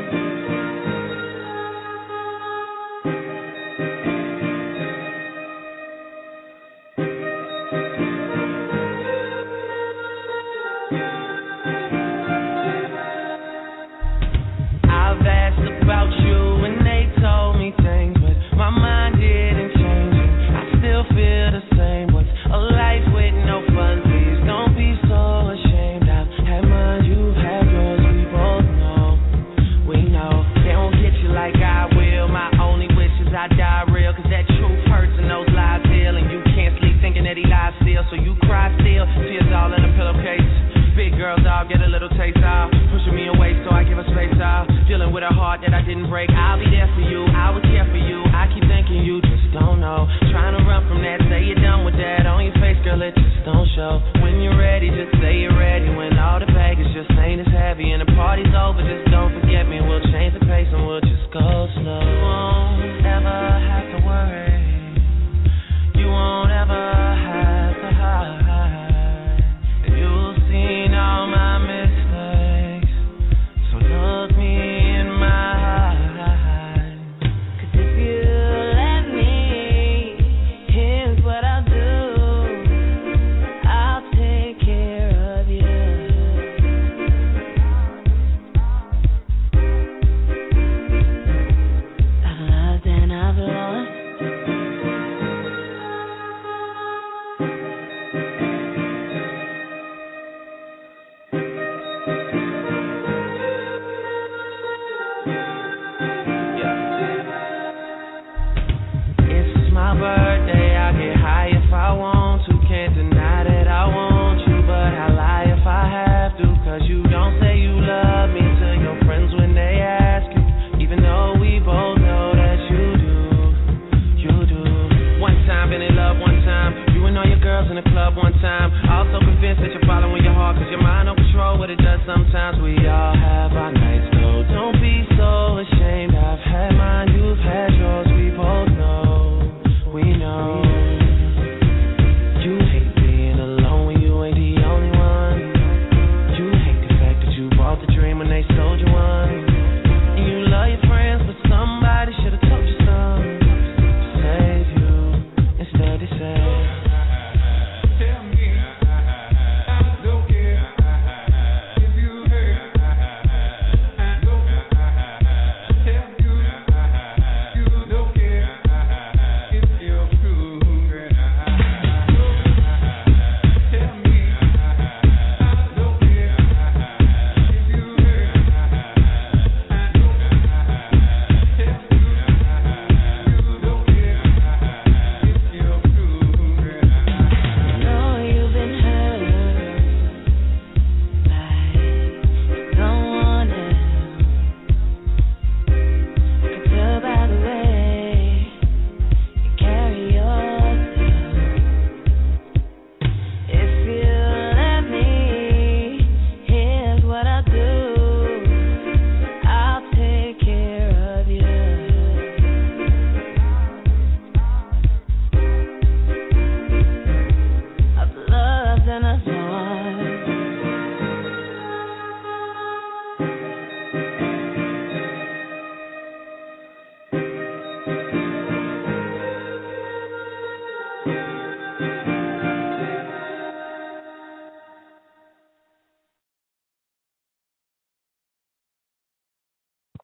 A: I've asked about you and they told me things, but my mind didn't change. I still feel the same. What's a life with no fun? Please don't be so ashamed. I've had mine, you've had yours. We both know, we know they don't get you like I will. My only wish is I die real, cause that truth hurts and those lies heal. And you can't sleep thinking that he lies still, so you cry still. Tears all in a pillowcase. Big girl dog, get a little taste off. Pushing me away so I give her space off. Dealing with a heart that I didn't break. I'll be there for you, I was here for you. I keep thinking you just don't know. Trying to run from that, say you're done with that. On your face, girl, it just don't show. When you're ready, just say you're ready. When all the baggage just ain't as heavy and the party's over, just don't forget me. We'll change the pace and we'll just go slow. You won't ever have to worry. You won't ever have to hide. And you'll see all my mistakes. So look me in my eyes. Cause if you let me, here's what I'll do. I'll take care of you. I've loved and I've lost. It's my birthday, I get high if I want to. Can't deny that I want you, but I lie if I have to. Cause you don't say you love me to your friends when they ask you, even though we both know that you do, you do. One time, been in love one time. You and all your girls in the club one time. Also convinced that you're following your heart, cause your mind don't control what it does sometimes. We all have our nights though. Don't be so ashamed. I've had mine, you've had yours. We both know, we know. You hate being alone when you ain't the only one. You hate the fact that you bought the dream when they sold you one. And you love your friends, but somebody should have told you something to save you. Instead they say, tell me, I don't care if you hurt.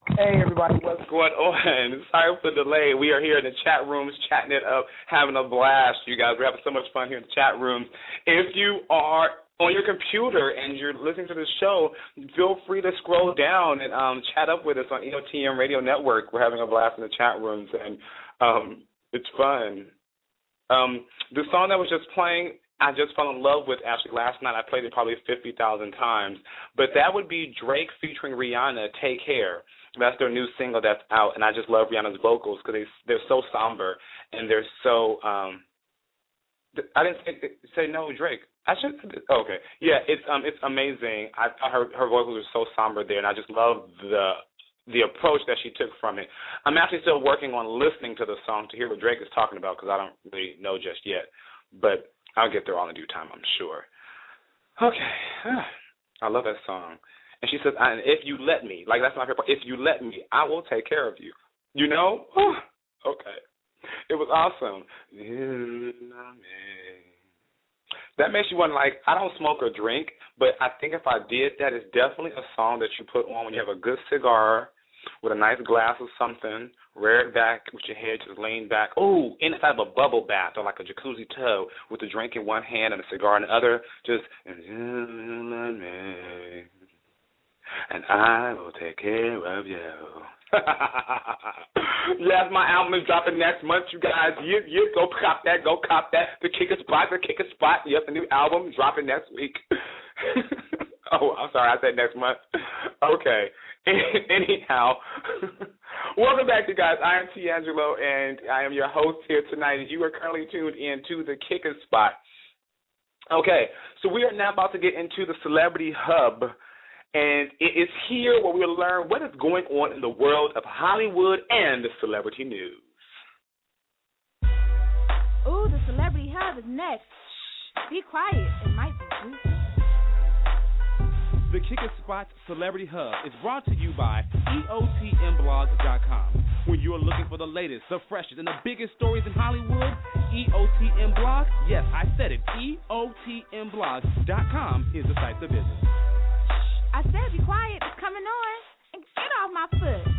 C: Hey, everybody, what's going on? Sorry for the delay. We are here in the chat rooms, chatting it up, having a blast, you guys. We're having so much fun here in the chat rooms. If you are on your computer and you're listening to the show, feel free to scroll down and um, chat up with us on E O T M Radio Network. We're having a blast in the chat rooms, and um, it's fun. Um, the song that was just playing, I just fell in love with. Actually, last night I played it probably fifty thousand times, but that would be Drake featuring Rihanna, Take Care. That's their new single that's out, and I just love Rihanna's vocals because they, they're so somber and they're so. Um, I didn't say, say no, Drake. I should. Oh, okay, yeah, it's um, it's amazing. I, I her her vocals are so somber there, and I just love the the approach that she took from it. I'm actually still working on listening to the song to hear what Drake is talking about because I don't really know just yet, but I'll get there all in due time, I'm sure. Okay, I love that song. And she says, and if you let me, like that's my favorite part, if you let me, I will take care of you. You know? Okay. It was awesome. That makes you want to, like, I don't smoke or drink, but I think if I did that, it's definitely a song that you put on when you have a good cigar with a nice glass of something, rear it back with your head just laying back. Oh, inside of a bubble bath or like a jacuzzi tub with the drink in one hand and a cigar in the other, just, and I will take care of you. Yes, my album is dropping next month, you guys. You, you go cop that, go cop that. The Kick a Spot, the Kick a Spot. Yep, the new album dropping next week. Oh, I'm sorry, I said next month. Okay. Anyhow, welcome back, you guys. I am D'Angelo, and I am your host here tonight. You are currently tuned in to the Kick a Spot. Okay, so we are now about to get into the Celebrity Hub. And it is here where we'll learn what is going on in the world of Hollywood and the celebrity news.
D: Ooh, the Celebrity Hub is next. Shh, be quiet. It might be juicy.
B: The Kick a Spot Celebrity Hub is brought to you by E O T M blog dot com. When you're looking for the latest, the freshest, and the biggest stories in Hollywood, E O T M Blog, yes, I said it, E O T M blog dot com is the site to visit.
D: I said be quiet. It's coming on. And get off my foot.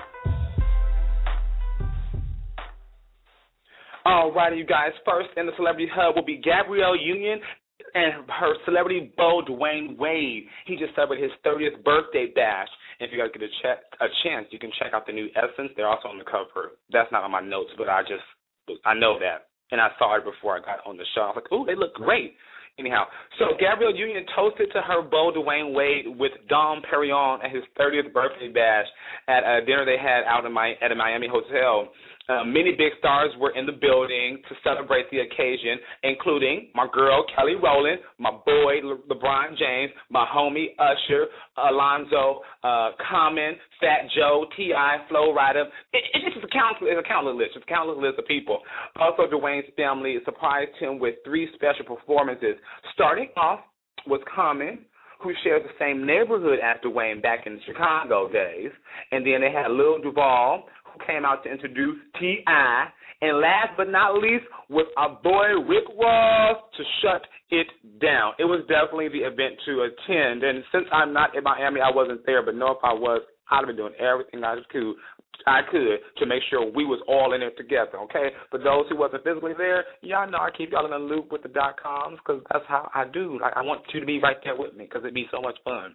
C: All right, you guys. First in the Celebrity Hub will be Gabrielle Union and her celebrity beau, Dwayne Wade. He just celebrated his thirtieth birthday bash. And if you guys get a, check, a chance, you can check out the new Essence. They're also on the cover. That's not on my notes, but I just, I know that. And I saw it before I got on the show. I was like, ooh, they look great. Anyhow, so Gabrielle Union toasted to her beau, Dwayne Wade, with Dom Perignon at his thirtieth birthday bash at a dinner they had out in my, at a Miami hotel. Uh, many big stars were in the building to celebrate the occasion, including my girl, Kelly Rowland, my boy, Le- LeBron James, my homie, Usher, Alonzo, uh, Common, Fat Joe, T I, Flo Rida. It, it's just a countless, it's a countless list. It's a countless list of people. Also, Dwayne's family surprised him with three special performances. Starting off was Common, who shares the same neighborhood as Dwayne back in the Chicago days. And then they had Lil Duval, who came out to introduce T I. And last but not least was our boy Rick Ross to shut it down. It was definitely the event to attend. And since I'm not in Miami, I wasn't there. But no, if I was, I'd have been doing everything I could, I could to make sure we was all in it together, okay? For those who wasn't physically there, y'all know I keep y'all in the loop with the dot-coms because that's how I do. Like, I want you to be right there with me because it'd be so much fun.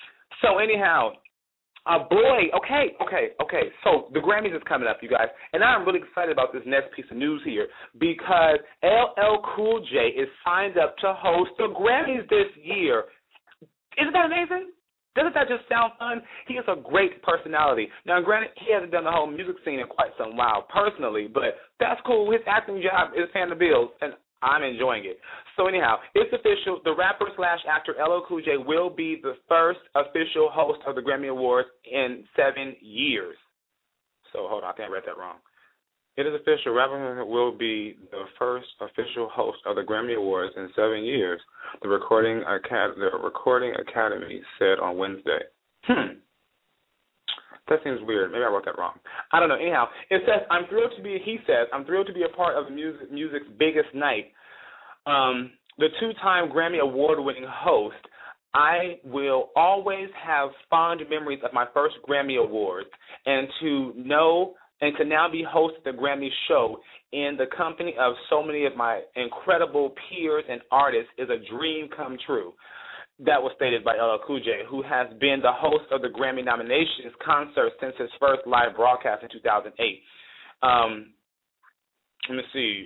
C: So anyhow, uh, boy, okay, okay, okay. So the Grammys is coming up, you guys, and I'm really excited about this next piece of news here because L L Cool J is signed up to host the Grammys this year. Isn't that amazing? Doesn't that just sound fun? He is a great personality. Now, granted, he hasn't done the whole music scene in quite some while personally, but that's cool. His acting job is paying the bills, and I'm enjoying it. So anyhow, it's official. The rapper slash actor L L Cool J will be the first official host of the Grammy Awards in seven years. So hold on, I think I read that wrong. It is official. Rapper will be the first official host of the Grammy Awards in seven years. The Recording Acad- the Recording Academy said on Wednesday. Hmm. That seems weird. Maybe I wrote that wrong. I don't know. Anyhow, it says, I'm thrilled to be, he says, I'm thrilled to be a part of the music, music's biggest night. Um, the two-time Grammy Award-winning host I will always have fond memories of my first Grammy Awards, and to know and to now be host of the Grammy show in the company of so many of my incredible peers and artists is a dream come true. That was stated by L L Cool J, who has been the host of the Grammy nominations concert since his first live broadcast in two thousand eight. Um, let me see.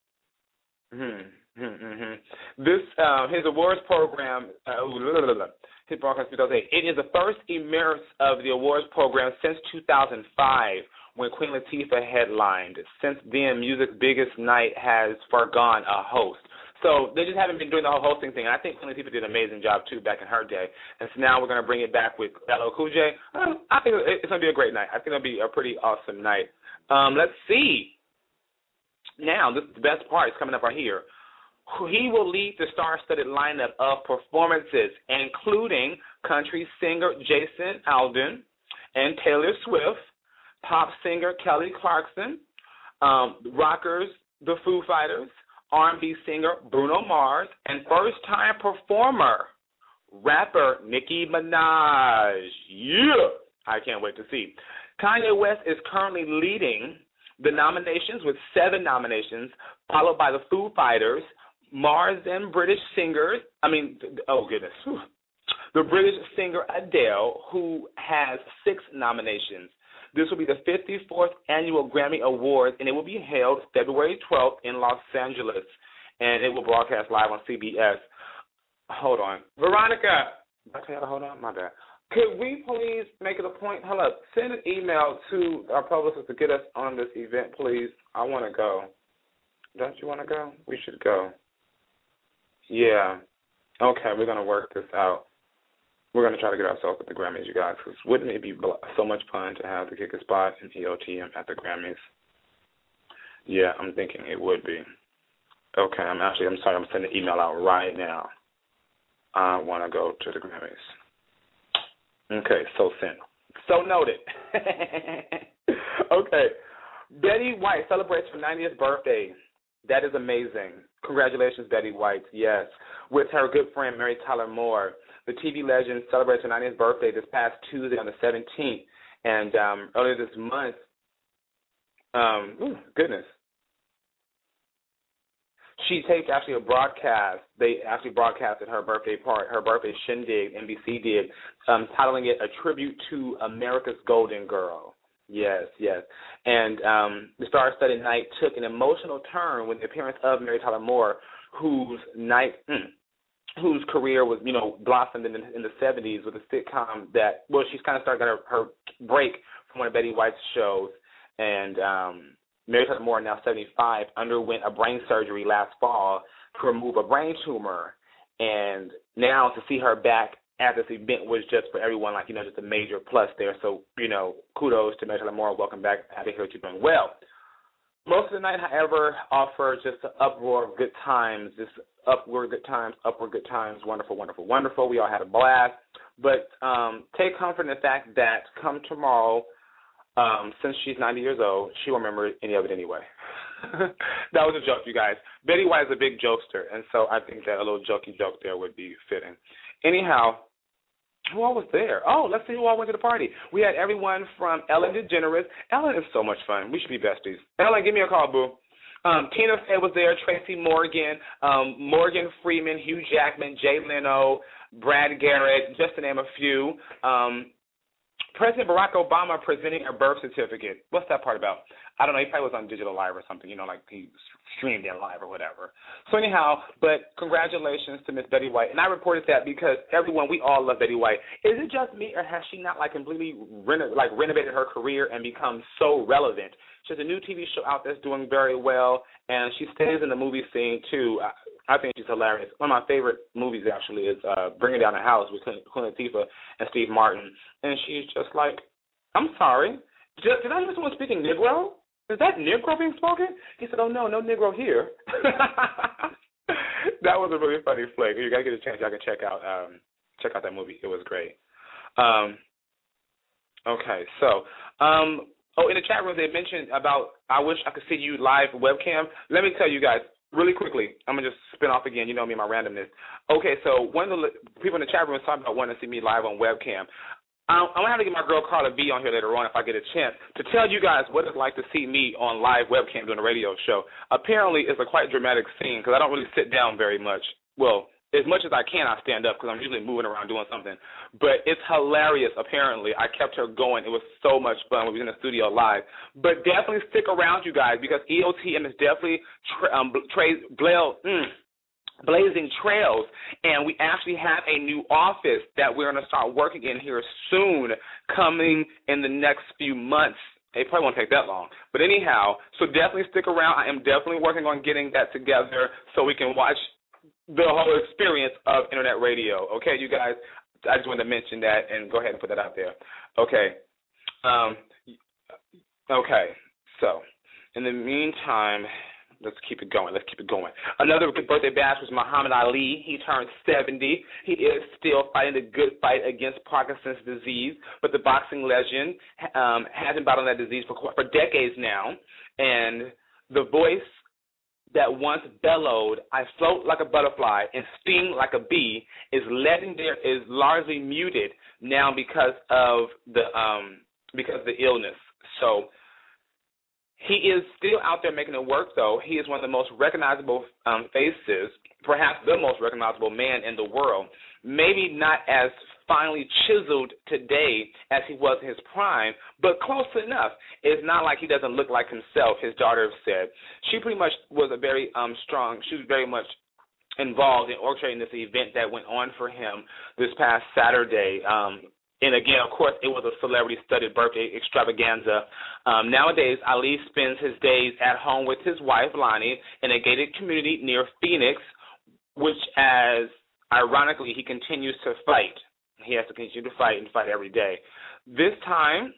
C: Hmm. Mm-hmm. This uh, his awards program, uh, his broadcast two thousand eight. It is the first immerse of the awards program since two thousand five, when Queen Latifah headlined. Since then, music's biggest night has forgone a host. So they just haven't been doing the whole hosting thing. And I think Queen Latifah did an amazing job too back in her day. And so now we're going to bring it back with L L Cool J. Um, I think it's going to be a great night. I think it'll be a pretty awesome night. Um, let's see. Now, this, the best part is coming up right here. He will lead the star-studded lineup of performances, including country singer Jason Aldean and Taylor Swift, pop singer Kelly Clarkson, um, rockers The Foo Fighters, R and B singer Bruno Mars, and first-time performer rapper Nicki Minaj. Yeah, I can't wait to see. Kanye West is currently leading the nominations with seven nominations, followed by the Foo Fighters, Mars and British singers, I mean, oh goodness, whew. The British singer Adele, who has six nominations. This will be the fifty-fourth annual Grammy Awards, and it will be held February twelfth in Los Angeles, and it will broadcast live on C B S. Hold on. Veronica, did I tell you to hold on? My bad. Could we please make it a point? Hold up. Send an email to our publicist to get us on this event, please. I want to go. Don't you want to go? We should go. Yeah. Okay, we're going to work this out. We're going to try to get ourselves at the Grammys, you guys, because wouldn't it be so much fun to have the Kick a Spot and E O T M at the Grammys? Yeah, I'm thinking it would be. Okay, I'm actually, I'm sorry, I'm sending an email out right now. I want to go to the Grammys. Okay, so sent. So noted. Okay. Betty White celebrates her ninetieth birthday. That is amazing. Congratulations, Betty White. Yes. With her good friend, Mary Tyler Moore. The T V legend celebrates her ninetieth birthday this past Tuesday on the seventeenth. And um, earlier this month, um, ooh, goodness, she taped actually a broadcast. They actually broadcasted her birthday part, her birthday shindig, N B C did, um, titling it A Tribute to America's Golden Girl. Yes, yes. And um, the star-studded night took an emotional turn with the appearance of Mary Tyler Moore, whose night, mm, whose career was, you know, blossomed in the, in the seventies with a sitcom that, well, she's kind of started her, her break from one of Betty White's shows. And um, Mary Tyler Moore, now seventy-five, underwent a brain surgery last fall to remove a brain tumor. And now to see her back at this event was just for everyone, like, you know, just a major plus there. So, you know, kudos to Mary Tyler Moore. Welcome back. Happy to hear you're doing well. Most of the night, however, offered just an uproar of good times, just upward good times, upward good times, wonderful, wonderful, wonderful. We all had a blast. But um, take comfort in the fact that come tomorrow, um, since she's ninety years old, she won't remember any of it anyway. That was a joke, you guys. Betty White is a big jokester, and so I think that a little jokey joke there would be fitting. Anyhow, who all was there? Oh, let's see who all went to the party. We had everyone from Ellen DeGeneres. Ellen is so much fun. We should be besties. Ellen, give me a call, boo. Um, Tina Fey was there, Tracy Morgan, um, Morgan Freeman, Hugh Jackman, Jay Leno, Brad Garrett, just to name a few. Um, President Barack Obama presenting a birth certificate. What's that part about? I don't know. He probably was on Digital Live or something, you know, like he streamed in live or whatever. So anyhow, but congratulations to Miss Betty White. And I reported that because everyone, we all love Betty White. Is it just me, or has she not like completely reno- like renovated her career and become so relevant? She has a new T V show out that's doing very well, and she stays in the movie scene too. I, I think she's hilarious. One of my favorite movies actually is uh, Bringing Down the House with Queen Latifah and Steve Martin. And she's just like, I'm sorry, did, did I hear someone speaking Negro? Is that Negro being spoken? He said, oh, no, no Negro here. That was a really funny flick. You got to get a chance. Y'all can check out um, check out that movie. It was great. Um, okay, so, um, oh, in the chat room they mentioned about I wish I could see you live webcam. Let me tell you guys, really quickly, I'm going to just spin off again. You know me and my randomness. Okay, so one of the people in the chat room was talking about wanting to see me live on webcam. I'm going to have to get my girl Carla B on here later on if I get a chance to tell you guys what it's like to see me on live webcam doing a radio show. Apparently, it's a quite dramatic scene because I don't really sit down very much. Well, as much as I can, I stand up because I'm usually moving around doing something. But it's hilarious, apparently. I kept her going. It was so much fun when we were in the studio live. But definitely stick around, you guys, because E O T M is definitely tra- um, tra- bla- mm, blazing trails. And we actually have a new office that we're going to start working in here soon, coming in the next few months. It probably won't take that long. But anyhow, so definitely stick around. I am definitely working on getting that together so we can watch the whole experience of internet radio. Okay, you guys, I just wanted to mention that and go ahead and put that out there. Okay. Um, okay, so in the meantime, let's keep it going. Let's keep it going. Another good birthday bash was Muhammad Ali. He turned seventy. He is still fighting the good fight against Parkinson's disease, but the boxing legend um, hasn't battled that disease for, for decades now, and the voice that once bellowed, "I float like a butterfly and sting like a bee," is legendary, is largely muted now because of the um, because of the illness. So he is still out there making it work, though. He is one of the most recognizable um, faces, perhaps the most recognizable man in the world. Maybe not as finely chiseled today as he was in his prime, but close enough. It's not like he doesn't look like himself, his daughter said. She pretty much was a very um, strong, she was very much involved in orchestrating this event that went on for him this past Saturday. Um, and again, of course, it was a celebrity-studded birthday extravaganza. Um, nowadays, Ali spends his days at home with his wife, Lonnie, in a gated community near Phoenix, which, as ironically, he continues to fight. He has to continue to fight and fight every day. This time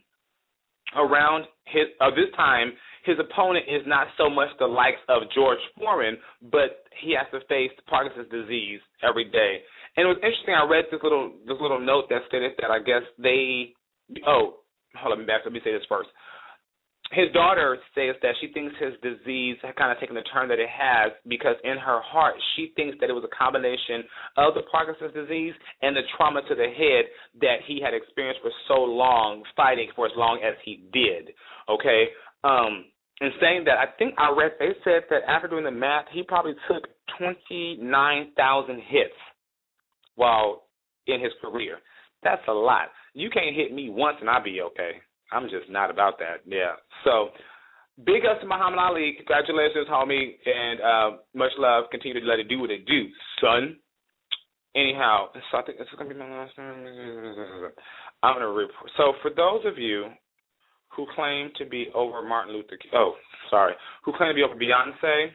C: around his, uh, this time, his opponent is not so much the likes of George Foreman, but he has to face Parkinson's disease every day. And it was interesting. I read this little this little note that stated that I guess they. Oh, hold on, let me back. Let me say this first. His daughter says that she thinks his disease had kind of taken the turn that it has because in her heart she thinks that it was a combination of the Parkinson's disease and the trauma to the head that he had experienced for so long, fighting for as long as he did. Okay? Um, in saying that, I think I read, they said that after doing the math, he probably took twenty-nine thousand hits while in his career. That's a lot. You can't hit me once and I'll be okay. I'm just not about that, yeah. So, big ups to Muhammad Ali. Congratulations, homie, and uh, much love. Continue to let it do what it do, son. Anyhow, so I think this is going to be my last time. I'm going to report. So, for those of you who claim to be over Martin Luther King, oh, sorry, who claim to be over Beyonce,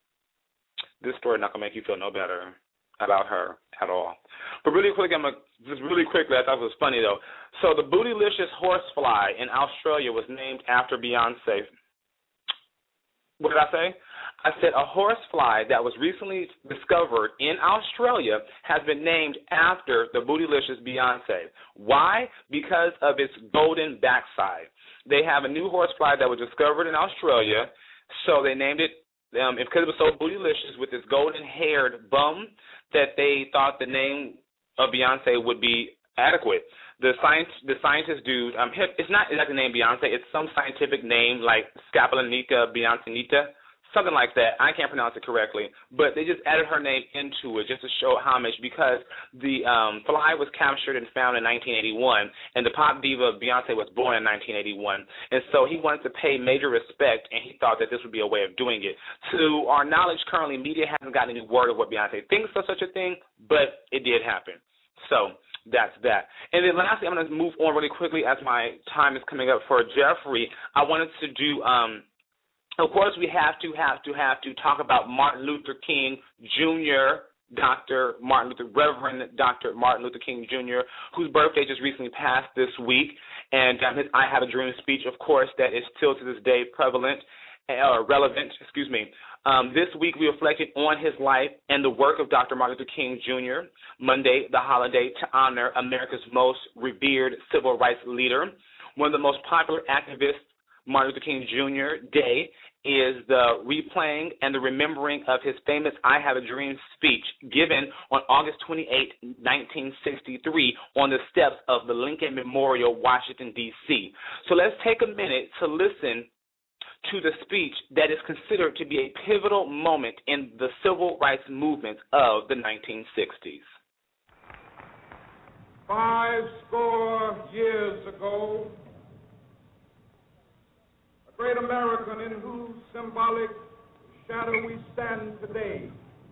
C: this story not going to make you feel no better about her at all. But really quickly, I'm gonna, just really quickly, I thought it was funny, though. So the bootylicious horsefly in Australia was named after Beyonce. What did I say? I said a horsefly that was recently discovered in Australia has been named after the bootylicious Beyonce. Why? Because of its golden backside. They have a new horsefly that was discovered in Australia, so they named it um, because it was so bootylicious with its golden-haired bum that they thought the name of Beyonce would be adequate. The science, the scientist dude, um, it's not exactly the name Beyonce. It's some scientific name like Scapulinita Beyoncinita, something like that. I can't pronounce it correctly, but they just added her name into it just to show homage because the um, fly was captured and found in nineteen eighty-one, and the pop diva Beyonce was born in nineteen eighty-one, and so he wanted to pay major respect, and he thought that this would be a way of doing it. To our knowledge, currently, media hasn't gotten any word of what Beyonce thinks of such a thing, but it did happen. So that's that. And then lastly, I'm going to move on really quickly as my time is coming up for Jeffrey. I wanted to do, um, of course, we have to, have to, have to talk about Martin Luther King Junior, Doctor Martin Luther, Reverend Doctor Martin Luther King Junior, whose birthday just recently passed this week. And um, his I Have a Dream speech, of course, that is still to this day prevalent, or uh, relevant, excuse me. Um, this week we reflected on his life and the work of Doctor Martin Luther King Junior Monday, the holiday to honor America's most revered civil rights leader. One of the most popular activists, Martin Luther King Junior Day is the replaying and the remembering of his famous I Have a Dream speech given on August twenty-eighth, nineteen sixty-three on the steps of the Lincoln Memorial, Washington, D C So let's take a minute to listen to the speech that is considered to be a pivotal moment in the civil rights movement of the nineteen sixties.
E: Five score years ago, a great American in whose symbolic shadow we stand today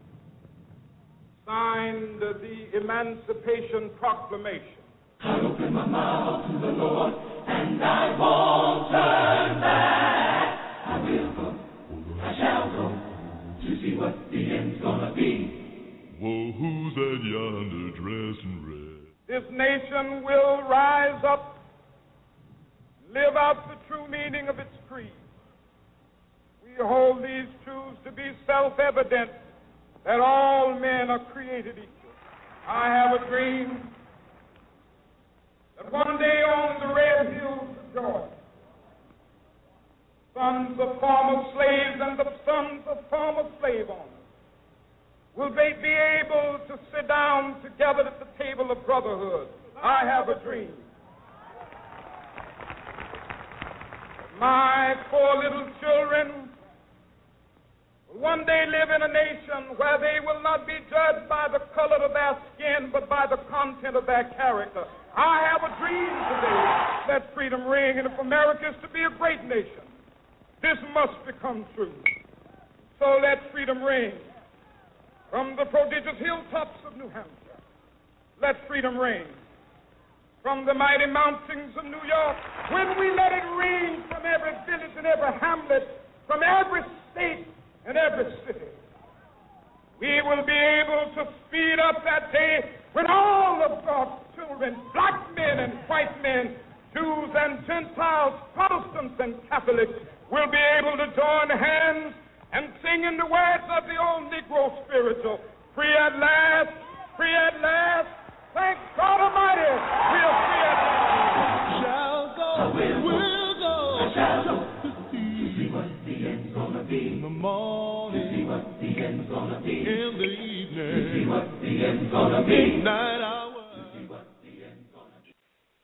E: signed the Emancipation Proclamation.
F: I'll open my mouth to the Lord, and I won't turn back. I will go, I shall go, to see what the end's gonna be.
G: Whoa, who's that yonder dressed in red?
E: This nation will rise up, live out the true meaning of its creed. We hold these truths to be self-evident, that all men are created equal. I have a dream that one day on the red hills of Georgia, sons of former slaves and the sons of former slave owners will they be able to sit down together at the table of brotherhood. I have a dream. My four little children will one day live in a nation where they will not be judged by the color of their skin, but by the content of their character. I have a dream today. Let freedom ring, and if America is to be a great nation, this must become true. So let freedom ring. From the prodigious hilltops of New Hampshire, let freedom ring. From the mighty mountains of New York, when we let it ring from every village and every hamlet, from every state and every city, we will be able to speed up that day when all of God's children, black men and white men, Jews and Gentiles, Protestants and Catholics, will be able to join hands and sing in the words of the old Negro spiritual, free at last, free at last, thank God Almighty, we are free at last.
G: Shall go,
F: I will,
G: will go,
F: I shall go,
G: to see,
F: to see what the end's gonna be.
G: in the morning,
F: To see what the end's gonna be.
G: in the
F: To
G: evening,
F: see what the end's gonna be.
G: night hour.
F: To see what the end's gonna be.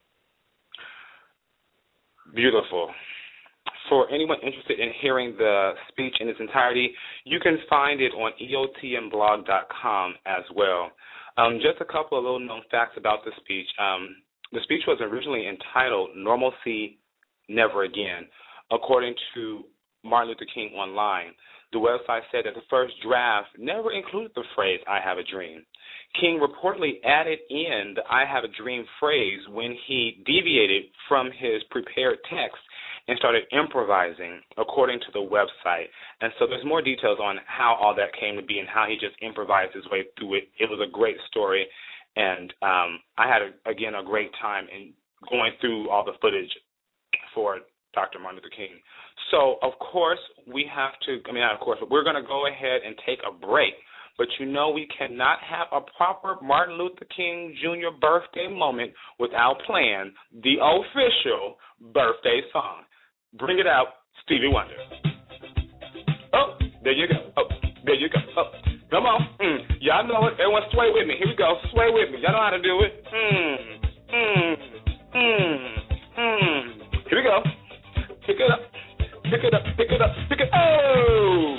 C: Beautiful. For anyone interested in hearing the speech in its entirety, you can find it on E O T M blog dot com as well. Um, just a couple of little known facts about the speech. Um, the speech was originally entitled Normalcy Never Again. According to Martin Luther King Online, the website said that the first draft never included the phrase, I have a dream. King reportedly added in the I have a dream phrase when he deviated from his prepared text and started improvising, according to the website. And so there's more details on how all that came to be and how he just improvised his way through it. It was a great story, and um, I had, a, again, a great time in going through all the footage for Doctor Martin Luther King. So, of course, we have to, I mean, not of course, but we're going to go ahead and take a break. But you know we cannot have a proper Martin Luther King Junior birthday moment without playing the official birthday song. Bring it out, Stevie Wonder. Oh, there you go. Oh, there you go. Oh, come on. Mm. Y'all know it. Everyone sway with me. Here we go. Sway with me. Y'all know how to do it. Mm, mm, mm, mm. Here we go. Pick it up. Pick it up. Pick it up. Pick it up. Oh!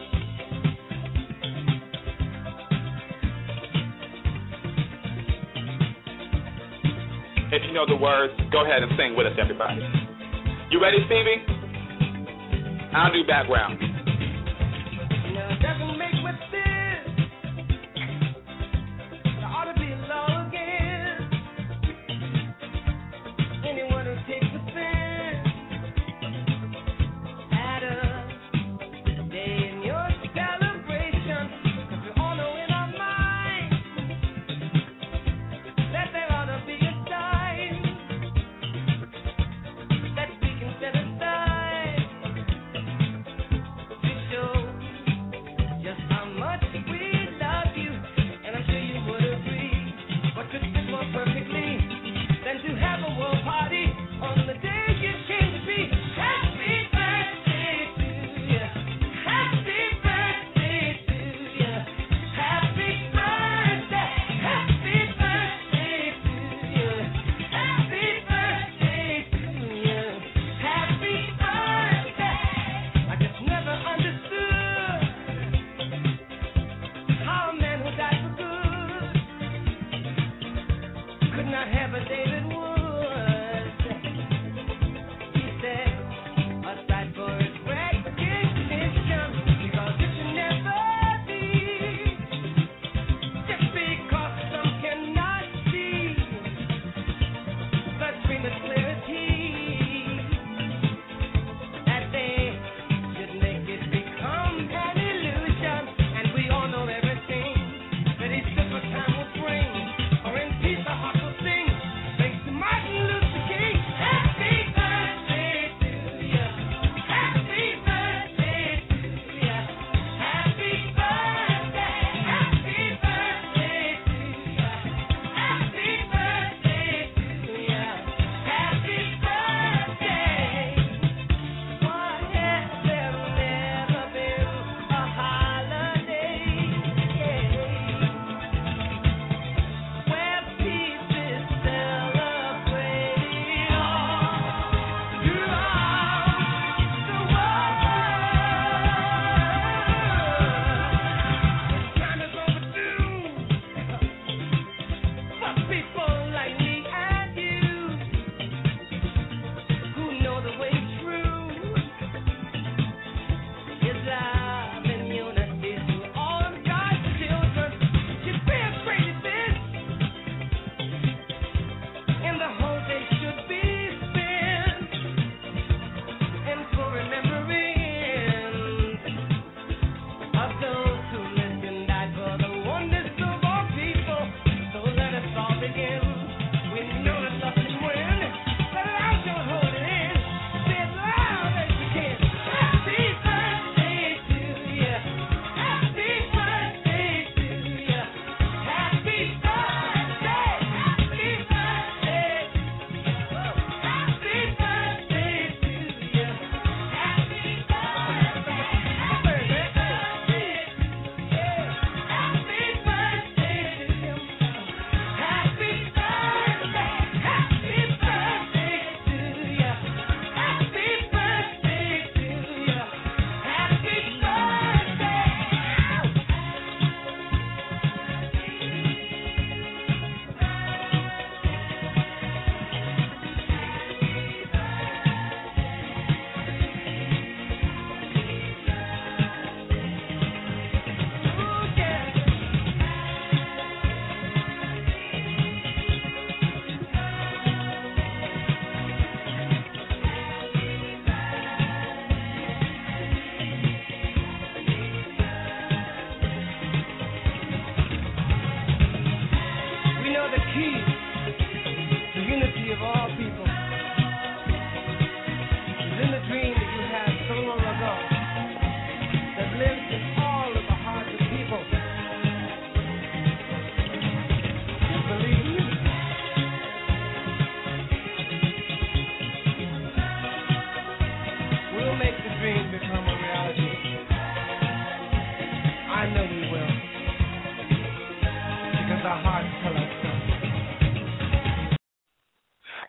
C: If you know the words, go ahead and sing with us, everybody. You ready, Stevie? I'll do background.
A: Now, it doesn't make much sense. There ought to be a law again. Anyone who takes offense at a day in your celebration, 'cause we all know in our minds that there ought to be a time that we can set aside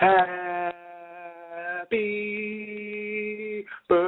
C: Happy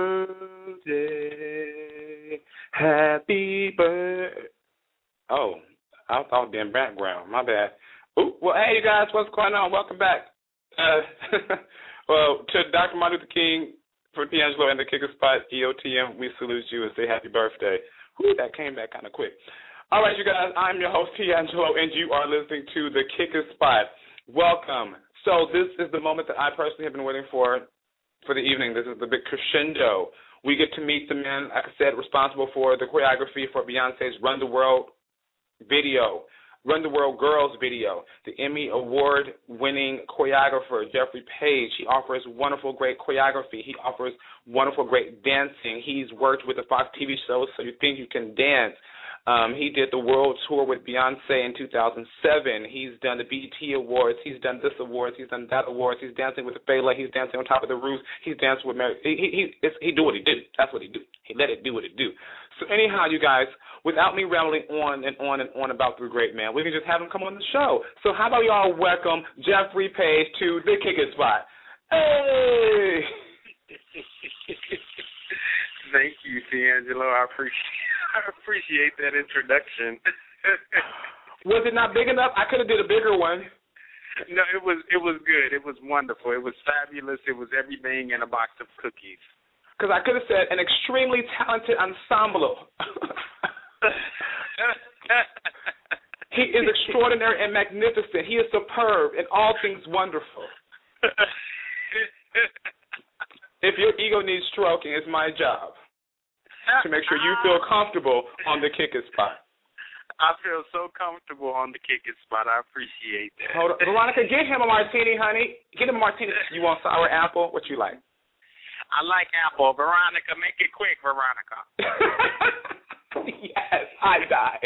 C: birthday. Happy birthday. Oh, I thought in background. My bad. Ooh, well, hey, you guys, what's going on? Welcome back. Uh, well, to Doctor Martin Luther King, for D'Angelo and the Kicker Spot, E O T M, we salute you and say happy birthday. Whew, that came back kind of quick. All right, you guys, I'm your host, D'Angelo, and you are listening to the Kicker Spot. Welcome. So this is the moment that I personally have been waiting for for the evening. This is the big crescendo. We get to meet the man, like I said, responsible for the choreography for Beyonce's Run the World video, Run the World Girls video, the Emmy Award-winning choreographer, Jeffrey Page. He offers wonderful, great choreography. He offers wonderful, great dancing. He's worked with the Fox T V show, So You Think You Can Dance. Um, he did the world tour with Beyonce in two thousand seven. He's done the B E T Awards. He's done this awards. He's done that awards. He's dancing with the Fela. He's dancing on top of the roof. He's dancing with Mary. He he he, it's, he do what he do. That's what he do. He let it do what it do. So anyhow, you guys, without me rambling on and on and on about the great man, we can just have him come on the show. So how about y'all welcome Jeffrey Page to the Kicker Spot? Hey.
H: Thank you, D'Angelo. I appreciate I appreciate that introduction.
C: Was it not big enough? I could have did a bigger one.
H: No, it was it was good. It was wonderful. It was fabulous. It was everything in a box of cookies.
C: Because I could have said an extremely talented ensemble. He is extraordinary and magnificent. He is superb in all things wonderful. If your ego needs stroking, it's my job to make sure you feel comfortable on the Kicker Spot.
H: I feel so comfortable on the Kicker Spot. I appreciate that.
C: Hold on. Veronica, get him a martini, honey. Get him a martini. You want sour apple? What you like?
H: I like apple. Veronica, make it quick, Veronica.
C: Yes, I die.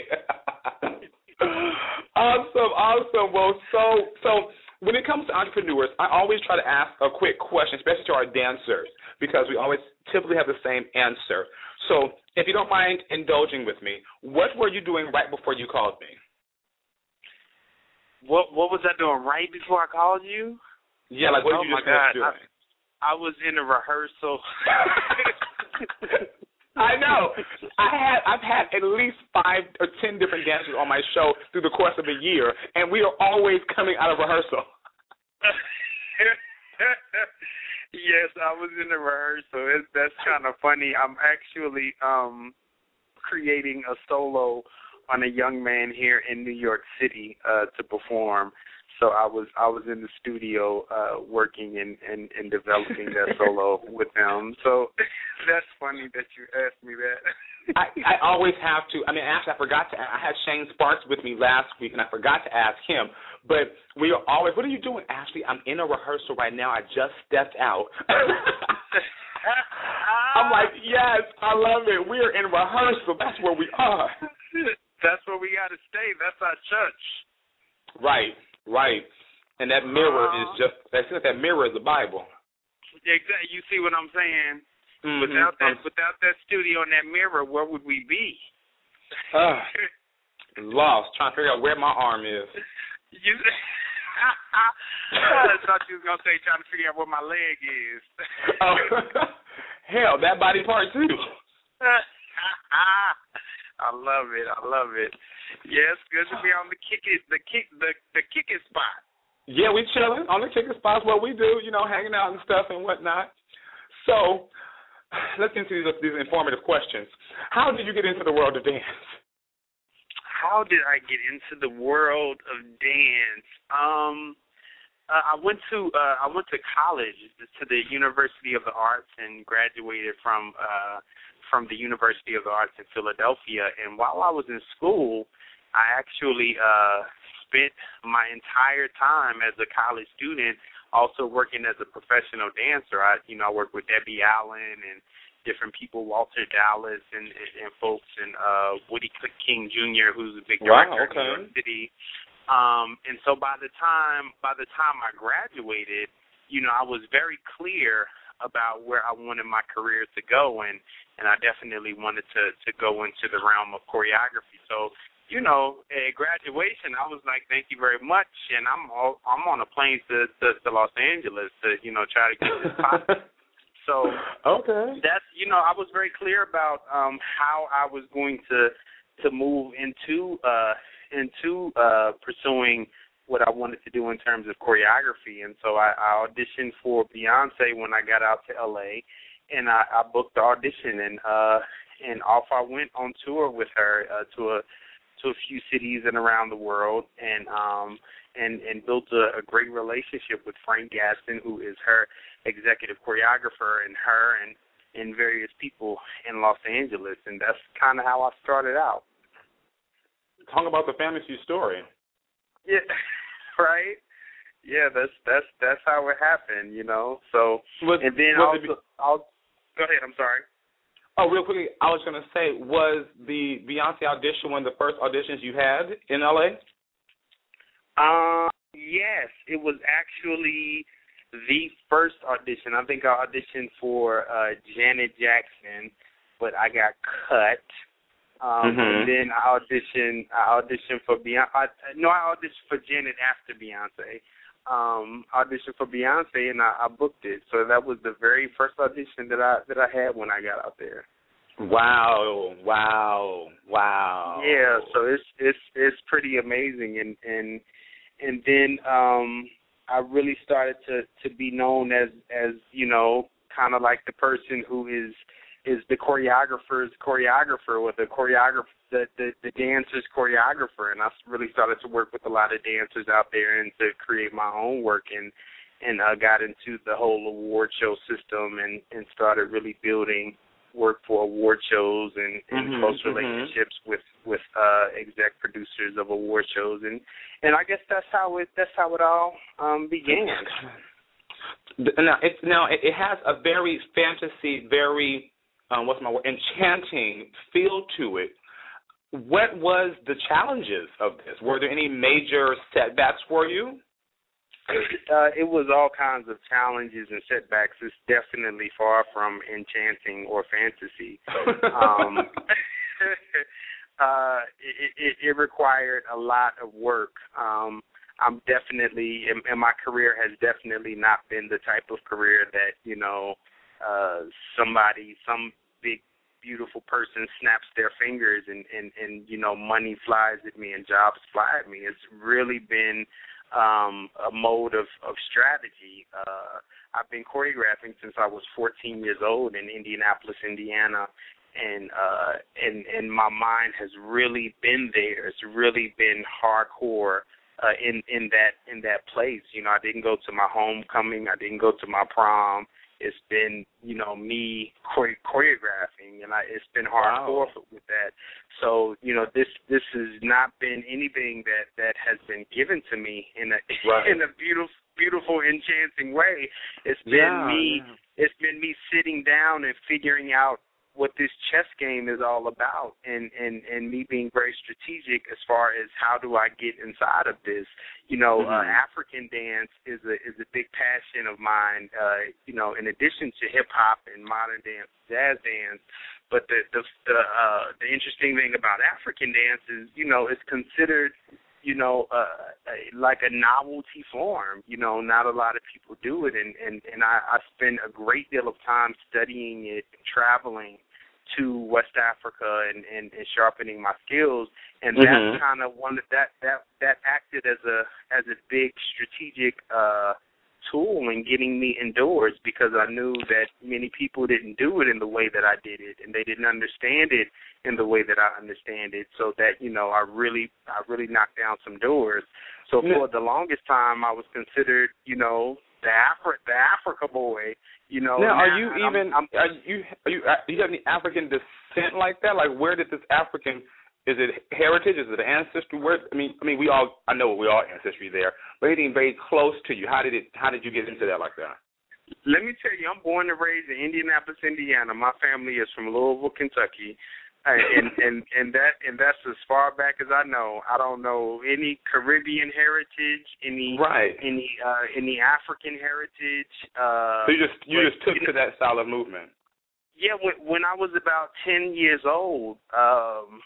C: Awesome, awesome. Well, so so when it comes to entrepreneurs, I always try to ask a quick question, especially to our dancers, because we always typically have the same answer. So if you don't mind indulging with me, what were you doing right before you called me?
H: What What was I doing right before I called you?
C: Yeah, like what
H: oh
C: did you
H: my
C: just
H: God.
C: doing?
H: I, I was in a rehearsal.
C: I know. I had I've had at least five or ten different dancers on my show through the course of a year, and we are always coming out of rehearsal.
H: Yes, I was in the rehearsal. It's, that's kind of funny. I'm actually um, creating a solo on a young man here in New York City uh, to perform. So I was I was in the studio uh, working and, and, and developing that solo with him. So that's funny that you asked me that.
C: I, I always have to. I mean, actually, I forgot to. I had Shane Sparks with me last week, and I forgot to ask him. But we are always. What are you doing, Ashley? I'm in a rehearsal right now. I just stepped out. I'm like, yes, I love it. We are in rehearsal. That's where we are.
H: That's where we got to stay. That's our church.
C: Right. Right, and that mirror uh, is just, I think that mirror is the Bible.
H: Exactly. You see what I'm saying?
C: Mm-hmm.
H: Without that, without that studio and that mirror, where would we be?
C: Uh, lost, trying to figure out where my arm is.
H: You, I thought you was gonna say trying to figure out where my leg is.
C: Oh, hell, that body part too.
H: I love it. I love it. Yes, good to be on the kick it, the kick the the Kicker Spot.
C: Yeah, we chilling on the Kicker Spot. What we do, you know, hanging out and stuff and whatnot. So let's get into these, these informative questions. How did you get into the world of dance?
H: How did I get into the world of dance? Um, uh, I went to uh, I went to college to the University of the Arts and graduated from. Uh, from the University of the Arts in Philadelphia, and while I was in school, I actually uh, spent my entire time as a college student also working as a professional dancer. I, you know, I worked with Debbie Allen and different people, Walter Dallas and, and, and folks, and uh, Woody King Junior, who's a big director
C: wow, okay.
H: in New York City. Um, and so by the time by the time I graduated, you know, I was very clear about where I wanted my career to go, and, and I definitely wanted to, to go into the realm of choreography. So you know, at graduation, I was like, thank you very much, and I'm all, I'm on a plane to, to to Los Angeles to you know try to get this pop. So
C: okay,
H: that's you know I was very clear about um, how I was going to to move into uh, into uh, pursuing what I wanted to do in terms of choreography, and so I, I auditioned for Beyonce when I got out to L A, and I, I booked the audition, and uh, and off I went on tour with her uh, to a to a few cities and around the world, and um, and and built a, a great relationship with Frank Gaston, who is her executive choreographer, and her and and various people in Los Angeles, and that's kind of how I started out.
C: Talk about the fantasy story.
H: Yeah, right. Yeah, that's that's that's how it happened, you know. So
C: was,
H: and then
C: was
H: also, be- I'll go ahead. I'm sorry.
C: Oh, real quickly, I was going to say, was the Beyonce audition one of the first auditions you had in L A?
H: Um, yes, it was actually the first audition. I think I auditioned for uh, Janet Jackson, but I got cut. Um,
C: mm-hmm.
H: And then I auditioned. I auditioned for Beyonce. No, I auditioned for Janet after Beyonce. Um, auditioned for Beyonce, and I, I booked it. So that was the very first audition that I that I had when I got out there.
C: Wow! Wow! Wow!
H: Yeah, so it's it's it's pretty amazing, and and and then um, I really started to, to be known as as you know kind of like the person who is is the choreographer's choreographer, or the choreographer, the, the the dancer's choreographer, and I really started to work with a lot of dancers out there and to create my own work, and and I uh, got into the whole award show system, and, and started really building work for award shows and, and
C: mm-hmm,
H: close
C: mm-hmm.
H: relationships with with uh, exec producers of award shows, and, and I guess that's how it that's how it all um, began.
C: Now it's now it, it has a very fantasy, very Um, what's my word? enchanting feel to it. What was the challenges of this? Were there any major setbacks for you?
H: Uh, it was all kinds of challenges and setbacks. It's definitely far from enchanting or fantasy. um, uh, it, it, it required a lot of work. Um, I'm definitely, and, and my career has definitely not been the type of career that, you know, uh, somebody, some big, beautiful person snaps their fingers and, and, and, you know, money flies at me and jobs fly at me. It's really been um, a mode of, of strategy. Uh, I've been choreographing since I was fourteen years old in Indianapolis, Indiana, and uh, and and my mind has really been there. It's really been hardcore uh, in in that in that place. You know, I didn't go to my homecoming. I didn't go to my prom. It's been, you know, me chore- choreographing, and I, it's been hardcore
C: wow.
H: with that. So, you know, this this has not been anything that, that has been given to me in a
C: right.
H: in a beautiful, beautiful, enchanting way. It's been
C: yeah,
H: me.
C: Yeah.
H: It's been me sitting down and figuring out what this chess game is all about, and, and, and me being very strategic as far as how do I get inside of this. You know,
C: mm-hmm.
H: uh, African dance is a is a big passion of mine. Uh, you know, in addition to hip hop and modern dance, jazz dance. But the the the, uh, the interesting thing about African dance is, you know, it's considered, you know, uh, like a novelty form. You know, not a lot of people do it, and, and, and I, I spend a great deal of time studying it, traveling to West Africa and, and, and sharpening my skills, and
C: mm-hmm.
H: that's kind of one that that that acted as a as a big strategic uh, tool in getting me indoors, because I knew that many people didn't do it in the way that I did it, and they didn't understand it in the way that I understand it. So that, you know, I really I really knocked down some doors. So for the longest time, I was considered, you know, the Afri- the Africa boy. You know,
C: now,
H: now
C: are you
H: I'm,
C: even?
H: I'm,
C: are you? Are you? Do you have any African descent like that? Like, where did this African? Is it heritage? Is it ancestry? Where? I mean, I mean, we all. I know we all ancestry there, but anything very close to you. How did it? How did you get into that like that?
H: Let me tell you, I'm born and raised in Indianapolis, Indiana. My family is from Louisville, Kentucky. and and and that and that's as far back as I know. I don't know any Caribbean heritage, any
C: right,
H: any uh, any African heritage. Uh,
C: so you just you
H: but,
C: just took
H: you know,
C: to that style of movement.
H: Yeah, when, when I was about ten years old, um,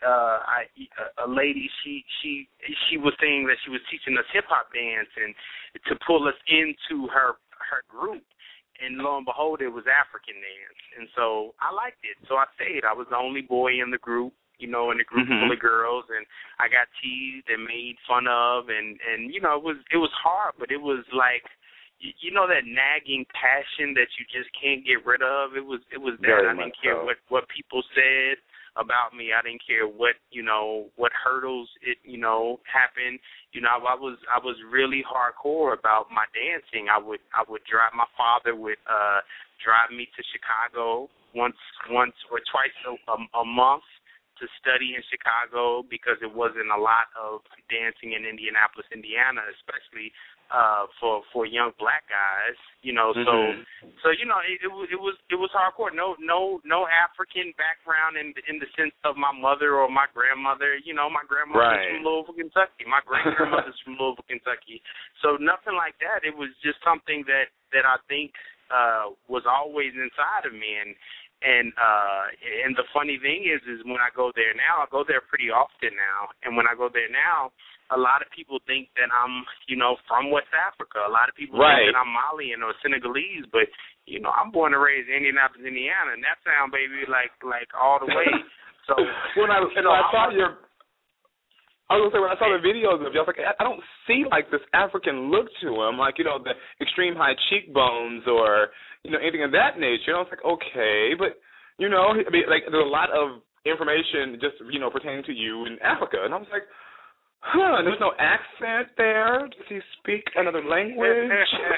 H: uh, I, a lady, she she she was saying that she was teaching us hip hop dance and to pull us into her her group. And lo and behold, it was African dance. And so I liked it. So I stayed. I was the only boy in the group, you know, in a group mm-hmm. full of girls. And I got teased and made fun of. And, and, you know, it was it was hard, but it was like, you know, that nagging passion that you just can't get rid of. It was it was that.
C: Very
H: I didn't
C: much
H: care
C: so.
H: what, what people said about me. I didn't care what, you know, what hurdles it, you know, happened. You know, I was I was really hardcore about my dancing. I would I would drive my father would uh drive me to Chicago once once or twice a, a, a month to study in Chicago because it wasn't a lot of dancing in Indianapolis, Indiana, especially uh for for young black guys, you know. So
C: mm-hmm.
H: so you know it, it was it was it was hardcore. No no no African background in in the sense of my mother or my grandmother. You know, my grandmother's
C: right.
H: from Louisville, Kentucky. My great grandmother's from Louisville, Kentucky. So nothing like that. It was just something that that I think uh was always inside of me. And and uh and the funny thing is is when I go there now, I go there pretty often now. And when I go there now, a lot of people think that I'm, you know, from West Africa. A lot of people
C: right.
H: think that I'm Malian or Senegalese, but, you know, I'm born and raised in Indianapolis, Indiana, and that sound, baby, like like all the way. So
C: when I, you know, I saw your, I was going to say, when I saw the videos of you, I was like, I don't see, like, this African look to him, like, you know, the extreme high cheekbones or, you know, anything of that nature. And I was like, okay, but, you know, I mean, like, there's a lot of information just, you know, pertaining to you in Africa. And I was like, huh, there's no accent there. Does he speak another language?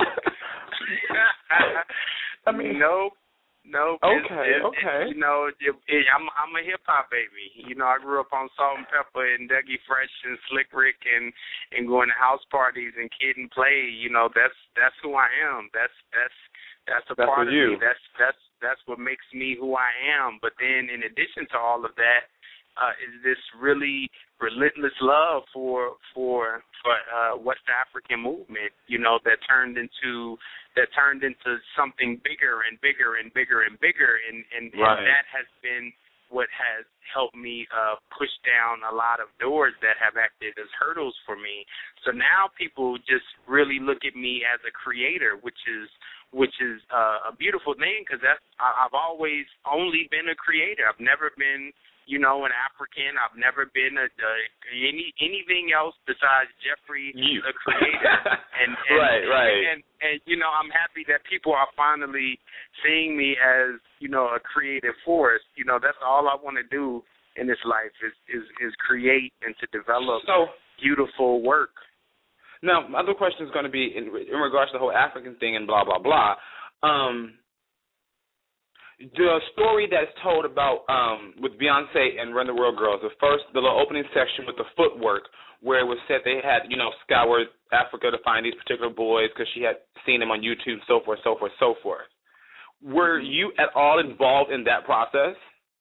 C: I mean,
H: nope, nope.
C: Okay,
H: it's, it's,
C: okay.
H: It's, you know, it, it, I'm I'm a hip hop baby. You know, I grew up on Salt and Pepper and Dougie Fresh and Slick Rick and and going to house parties and Kid and Play. You know, that's that's who I am. That's that's that's a
C: that's
H: part of
C: you.
H: me. That's that's that's what makes me who I am. But then, in addition to all of that, uh, is this really relentless love for for for uh, West African movement, you know, that turned into that turned into something bigger and bigger and bigger and bigger, and and,
C: right.
H: and that has been what has helped me uh, push down a lot of doors that have acted as hurdles for me. So now people just really look at me as a creator, which is which is uh, a beautiful thing because that's I, I've always only been a creator. I've never been, you know, an African. I've never been a, a any anything else besides Jeffrey,
C: you.
H: the creator. and, and
C: right, right.
H: And, and and you know, I'm happy that people are finally seeing me as, you know, a creative force. You know, that's all I want to do in this life is is is create and to develop
C: so,
H: beautiful work.
C: Now, my other question is going to be in, in regards to the whole African thing and blah blah blah. Um, The story that's told about um, with Beyonce and Run the World Girls, the first, the little opening section with the footwork, where it was said they had, you know, scoured Africa to find these particular boys because she had seen them on YouTube, so forth, so forth, so forth. Were you at all involved in that process?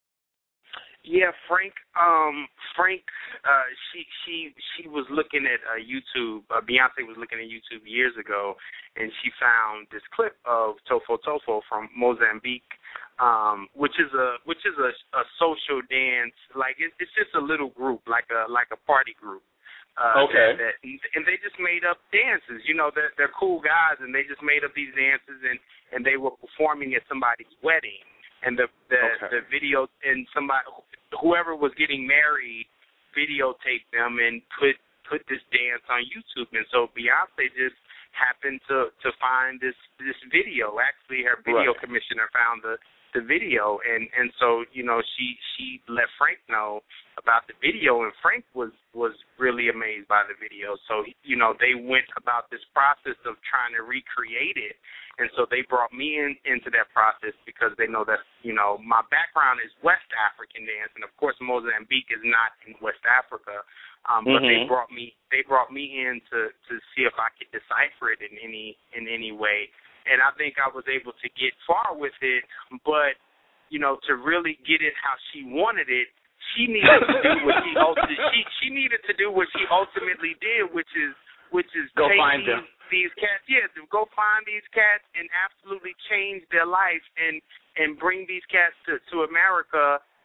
H: Yeah, Frank. Um, Frank. Uh, she she she was looking at uh, YouTube. Uh, Beyonce was looking at YouTube years ago, and she found this clip of Tofo Tofo from Mozambique, um, which is a which is a, a social dance. Like it, it's just a little group, like a like a party group. Uh,
C: okay.
H: That, that, and they just made up dances. You know, they're, they're cool guys, and they just made up these dances, and and they were performing at somebody's wedding. And the the,
C: okay.
H: the video and somebody whoever was getting married videotaped them and put put this dance on YouTube. And so Beyonce just happened to to find this this video. Actually, her video
C: right.
H: commissioner found the the video, and and so you know she she let Frank know about the video, and Frank was was really amazed by the video. So you know they went about this process of trying to recreate it. And so they brought me in into that process because they know that, you know, my background is West African dance, and of course Mozambique is not in West Africa. Um,
C: mm-hmm.
H: But they brought me they brought me in to, to see if I could decipher it in any in any way. And I think I was able to get far with it, but you know, to really get it how she wanted it, she needed to do what she ultimately she she needed to do what she ultimately did, which is which is
C: go
H: take
C: find
H: these,
C: them.
H: these cats, yeah, to go find these cats and absolutely change their life and and bring these cats to, to America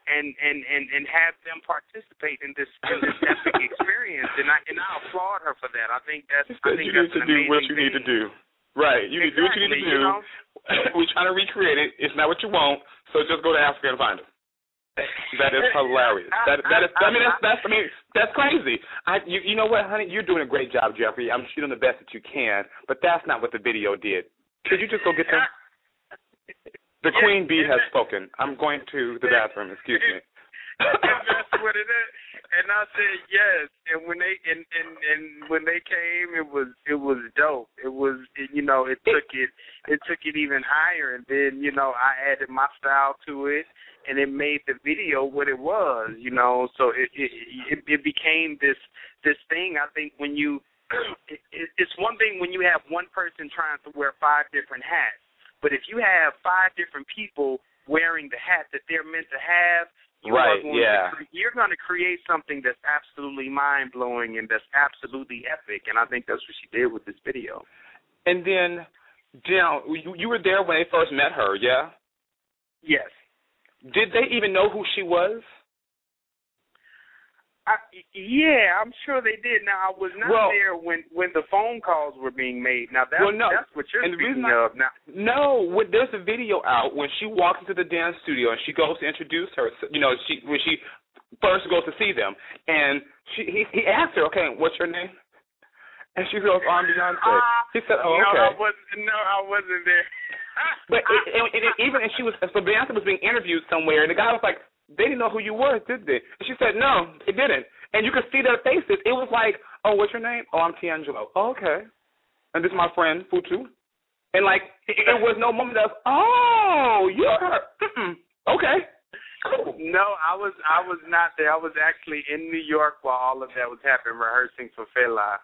H: and, and, and, and have them participate in this in this epic experience. And I and I applaud her for that. I think that's I think
C: you
H: that's
C: need to
H: an
C: do what you
H: thing.
C: need to do. Right. You
H: exactly,
C: need to do what you need to do.
H: You know?
C: We're trying to recreate it. It's not what you want, so just go to Africa and find it. That is hilarious. That that is. I mean, that's, that's. I mean, that's crazy. I. You. You know what, honey? You're doing a great job, Jeffrey. I'm sure you're doing the best that you can. But that's not what the video did. Could you just go get them? The
H: yeah,
C: queen bee has
H: that,
C: spoken. I'm going to the bathroom. Excuse me.
H: That's what it is. And I said yes. And when they and, and, and when they came, it was it was dope. It was it, you know it took it it took it even higher. And then you know I added my style to it. And it made the video what it was, you know. So it it, it, it became this this thing. I think when you, it, it's one thing when you have one person trying to wear five different hats, but if you have five different people wearing the hat that they're meant to have, you
C: right?
H: Are going
C: yeah.
H: to, you're going to create something that's absolutely mind blowing and that's absolutely epic. And I think that's what she did with this video.
C: And then, Jill, you, you were there when they first met her, yeah?
H: Yes.
C: Did they even know who she was?
H: I, yeah, I'm sure they did. Now, I was not
C: well,
H: there when, when the phone calls were being made. Now, that's,
C: well, no.
H: that's what you're
C: and
H: speaking
C: I,
H: of. Now,
C: no, when, there's a video out when she walks into the dance studio and she goes to introduce her. You know, she when she first goes to see them, and she he, he asked her, "Okay, what's your name?" And she goes, "Oh, I'm Beyonce."
H: Uh,
C: he said, "Oh,
H: no,
C: okay."
H: I wasn't, no, I wasn't there.
C: But it, it, it, even if she was, so Beyonce was being interviewed somewhere, and the guy was like, "They didn't know who you were, did they?" And she said, "No, they didn't." And you could see their faces. It was like, "Oh, what's your name?" "Oh, I'm Tiangelo." "Oh, okay." "And this is my friend Futu." And like, it, it was no moment of, "Oh, you're her." Mm-mm. Okay. Cool.
H: No, I was I was not there. I was actually in New York while all of that was happening, rehearsing for Fela.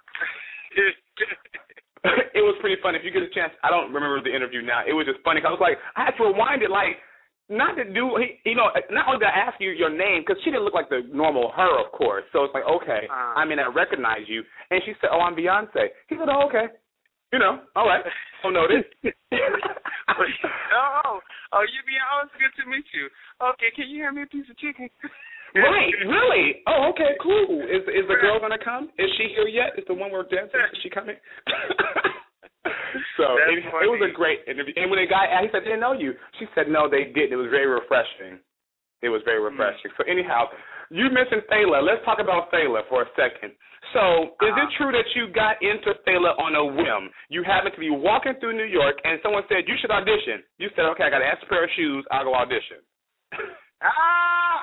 C: It was pretty funny. If you get a chance, I don't remember the interview now. It was just funny. I was like, I had to rewind it, like, not to do, you know, not only did I ask you your name, because she didn't look like the normal her, of course. So it's like, okay,
H: uh,
C: I mean, I recognize you. And she said, "Oh, I'm Beyonce." He said, "Oh, okay. You know, all right. Oh, noted."
H: oh, oh, you Beyonce. Oh, it's good to meet you. Okay, can you hand me a piece of chicken?
C: Right, really? Oh, okay, cool. Is is the girl gonna come? Is she here yet? Is the one we're dancing? Is she coming? So it, it was a great interview. And when the guy asked, he said, "They didn't know you." She said, "No, they didn't." It was very refreshing. It was very refreshing. Mm. So anyhow, you mentioned Fela. Let's talk about Fela for a second. So is
H: uh-huh.
C: it true that you got into Fela on a whim? You happened to be walking through New York, and someone said you should audition. You said, "Okay, I got an extra pair of shoes. I'll go audition."
H: Ah!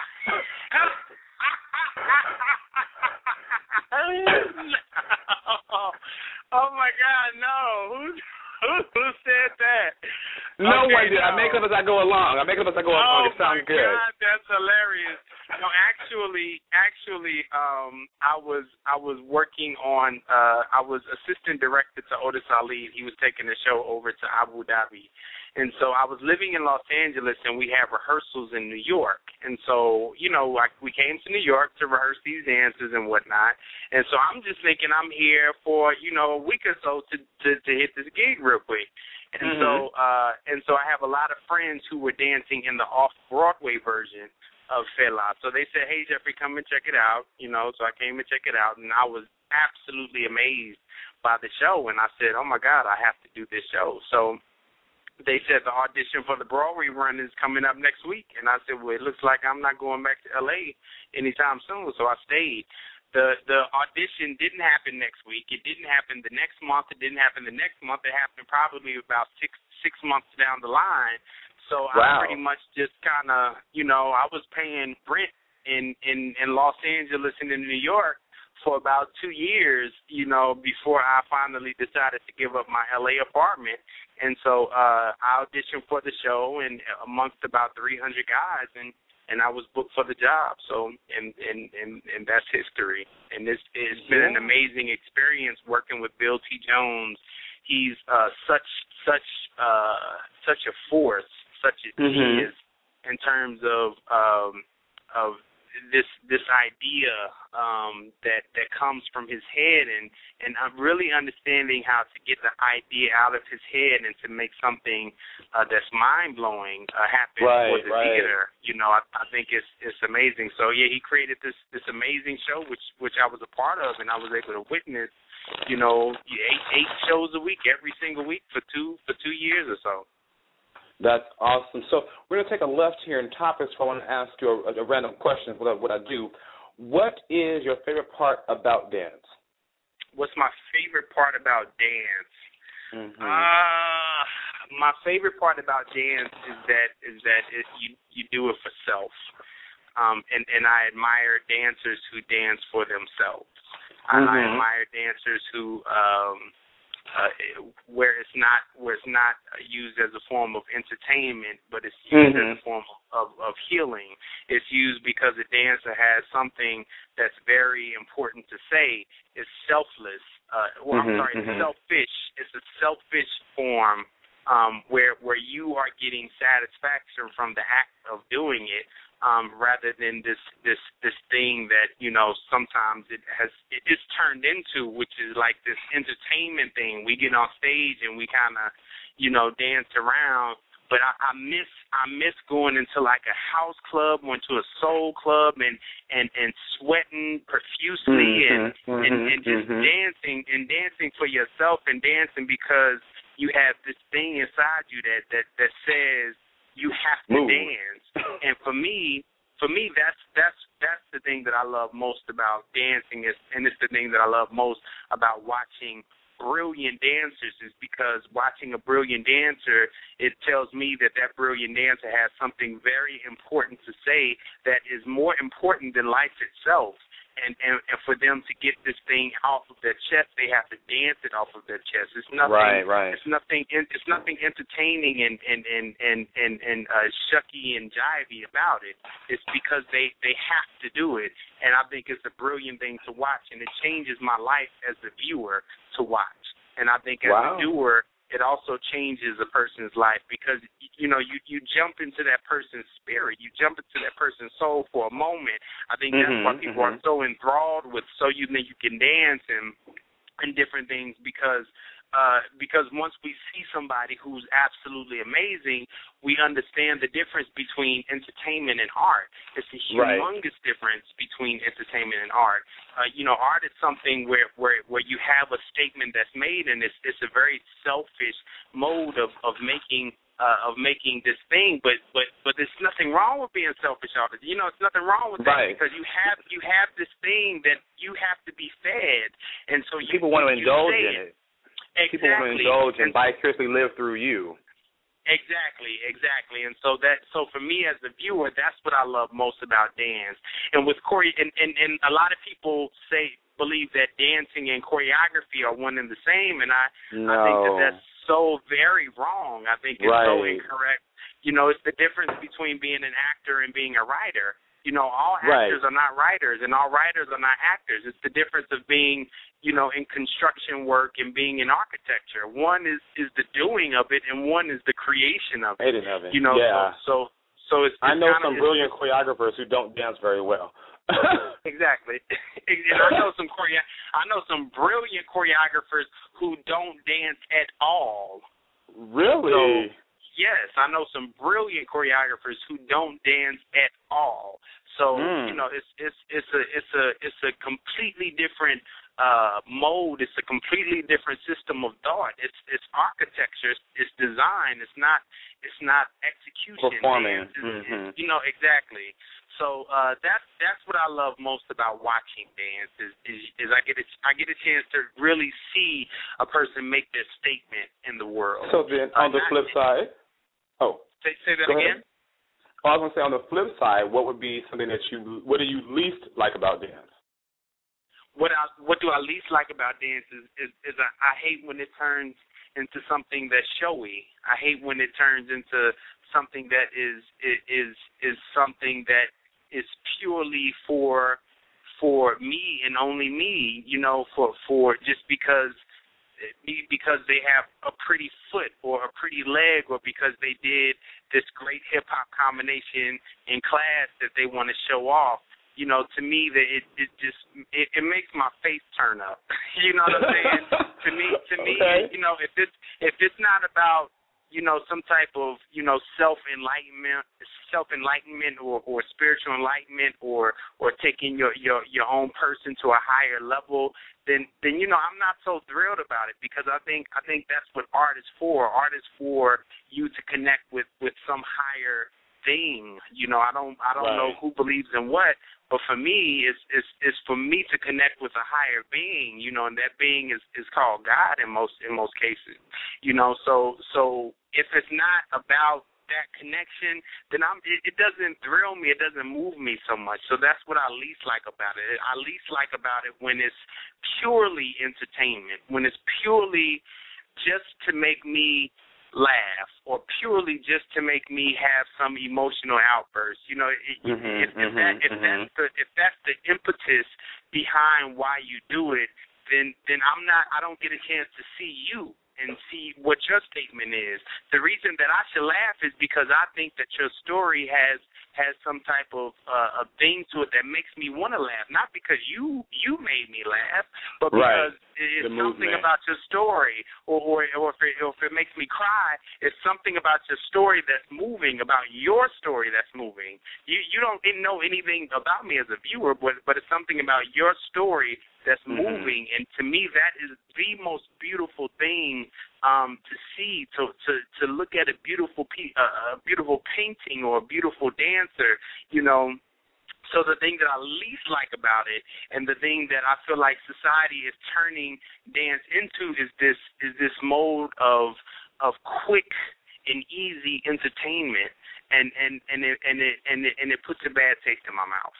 H: Oh my God, no! Who who, who said that?
C: No
H: okay,
C: one did.
H: no.
C: I make up as I go along. I make up as I go along.
H: Oh
C: It sounds good.
H: Oh my God, that's hilarious. No, actually, actually, um, I was I was working on. Uh, I was assistant director to Otis Ali. He was taking the show over to Abu Dhabi. And so I was living in Los Angeles, and we had rehearsals in New York. And so, you know, like we came to New York to rehearse these dances and whatnot. And so I'm just thinking I'm here for, you know, a week or so to to, to hit this gig real quick. And mm-hmm. so, uh, and so I have a lot of friends who were dancing in the off-Broadway version of Fela. So they said, "Hey, Jeffrey, come and check it out." You know, so I came and check it out, and I was absolutely amazed by the show. And I said, "Oh my God, I have to do this show." So they said the audition for the Broadway run is coming up next week. And I said, well, it looks like I'm not going back to L A anytime soon, so I stayed. The the audition didn't happen next week. It didn't happen the next month. It didn't happen the next month. It happened probably about six six months down the line. So
C: wow.
H: I pretty much just kind of, you know, I was paying rent in, in, in Los Angeles and in New York for about two years, you know, before I finally decided to give up my L A apartment. And so uh, I auditioned for the show and amongst about three hundred guys, and, and I was booked for the job. So, and and, and, and that's history. And it's, it's been an amazing experience working with Bill T. Jones. He's uh, such such uh, such a force, such as mm-hmm. he is in terms of um, of this this idea um, that that comes from his head, and and I'm really understanding how to get the idea out of his head and to make something uh, that's mind blowing uh, happen
C: right,
H: for the
C: right.
H: theater. You know, I, I think it's it's amazing. So yeah, he created this this amazing show, which which I was a part of, and I was able to witness. You know, eight eight shows a week, every single week for two for two years or so.
C: That's awesome. So we're going to take a left here in topics. So I want to ask you a, a random question. What I, what I do. What is your favorite part about dance?
H: What's my favorite part about dance?
C: Mm-hmm.
H: Uh, my favorite part about dance is that is that it, you you do it for self, um, and and I admire dancers who dance for themselves. Mm-hmm. I, I admire dancers who. Um, Uh, where it's not where it's not used as a form of entertainment, but it's used mm-hmm. as a form of, of healing. It's used because the dancer has something that's very important to say. It's selfless. Uh, well,
C: mm-hmm,
H: I'm sorry,
C: mm-hmm.
H: it's selfish. It's a selfish form um, where where you are getting satisfaction from the act of doing it. Um, rather than this, this this thing that, you know, sometimes it has it is turned into, which is like this entertainment thing. We get on stage and we kind of, you know, dance around. But I, I miss I miss going into like a house club, went to a soul club, and and, and sweating profusely
C: mm-hmm,
H: and,
C: mm-hmm,
H: and and just
C: mm-hmm.
H: dancing and dancing for yourself and dancing because you have this thing inside you that that that says. You have to
C: Move.
H: dance, and for me, for me, that's that's that's the thing that I love most about dancing, is, and it's the thing that I love most about watching brilliant dancers, is because watching a brilliant dancer, it tells me that that brilliant dancer has something very important to say that is more important than life itself. And, and and for them to get this thing off of their chest, they have to dance it off of their chest. It's nothing.
C: Right, right.
H: It's nothing. It's nothing entertaining and and and and and, and uh, shucky and jivey about it. It's because they they have to do it, and I think it's a brilliant thing to watch, and it changes my life as a viewer to watch. And I think as
C: wow.
H: a viewer, it also changes a person's life because, you know, you, you jump into that person's spirit. You jump into that person's soul for a moment. I think
C: mm-hmm,
H: that's why people
C: mm-hmm.
H: are so enthralled with So You Think You Can Dance and, and different things because uh, because once we see somebody who's absolutely amazing, we understand the difference between entertainment and art. It's a humongous right. difference between entertainment and art. Uh, you know, art is something where, where, where you have a statement that's made, and it's it's a very selfish mode of, of making uh, of making this thing. But but but there's nothing wrong with being selfish artist. You know, it's nothing wrong with that
C: right.
H: because you have you have this thing that you have to be fed, and so you,
C: people want to
H: you
C: indulge
H: say
C: in
H: it.
C: it.
H: Exactly.
C: People want to indulge and vicariously live through you.
H: Exactly, exactly. And so that so for me as a viewer, that's what I love most about dance. And with chore and, and, and a lot of people say believe that dancing and choreography are one and the same, and I,
C: no.
H: I think that that's so very wrong. I think it's
C: right.
H: so incorrect. You know, it's the difference between being an actor and being a writer. You know, all actors
C: right.
H: are not writers, and all writers are not actors. It's the difference of being, you know, in construction work and being in architecture. One is, is the doing of it, and one is the creation of it.
C: Of it.
H: You know,
C: yeah.
H: so so, so it's. it's
C: I know
H: kinda,
C: some brilliant choreographers who don't dance very well.
H: Exactly, and I know some choreo- I know some brilliant choreographers who don't dance at all.
C: Really?
H: So, yes, I know some brilliant choreographers who don't dance at all. So
C: mm.
H: you know, it's it's it's a it's a it's a completely different uh, mode. It's a completely different system of thought. It's it's architecture. It's, it's design. It's not it's not execution.
C: Performing.
H: It's,
C: mm-hmm.
H: it's, you know, exactly. So uh, that's that's what I love most about watching dance is, is is I get a, I get a chance to really see a person make their statement in the world.
C: So then, on uh, the flip side. Oh,
H: say, say that
C: Go
H: again.
C: Ahead. I was going to say, on the flip side, what would be something that you, what do you least like about dance?
H: What I, what do I least like about dance is, is, is I, I hate when it turns into something that's showy. I hate when it turns into something that is is is something that is purely for for me and only me. You know, for for just because. because they have a pretty foot or a pretty leg or because they did this great hip-hop combination in class that they want to show off. you know, to me, that it, it just it, it makes my face turn up. You know what I'm saying? to me, to me,
C: okay.
H: you know, if it's if it's not about, you know, some type of, you know, self enlightenment, self enlightenment, or, or spiritual enlightenment, or or taking your, your your own person to a higher level, then then you know, I'm not so thrilled about it, because I think I think that's what art is for. Art is for you to connect with, with some higher thing. You know, I don't I don't
C: right.
H: know who believes in what, but for me, it's it's it's for me to connect with a higher being. You know, and that being is, is called God in most in most cases. You know, so so. If it's not about that connection, then I'm, it, it doesn't thrill me. It doesn't move me so much. So that's what I least like about it. I least like about it when it's purely entertainment, when it's purely just to make me laugh, or purely just to make me have some emotional outburst. You know, it,
C: mm-hmm,
H: if, if,
C: mm-hmm,
H: that, if,
C: mm-hmm.
H: that's the, if that's the impetus behind why you do it, then then I'm not. I don't get a chance to see you and see what your statement is. The reason that I should laugh is because I think that your story has has some type of uh, a thing to it that makes me want to laugh, not because you you made me laugh, but because
C: right.
H: it's
C: the
H: something
C: movement.
H: about your story, or or, or, if it, or if it makes me cry, it's something about your story that's moving, about your story that's moving. You you don't know anything about me as a viewer, but but it's something about your story that's
C: mm-hmm.
H: moving, and to me that is the most beautiful thing um, to see, to, to to look at a beautiful pe- uh, a beautiful painting or a beautiful dancer, you know. So the thing that I least like about it, and the thing that I feel like society is turning dance into, is this is this mode of of quick and easy entertainment, and and and it and it and it, and it puts a bad taste in my mouth.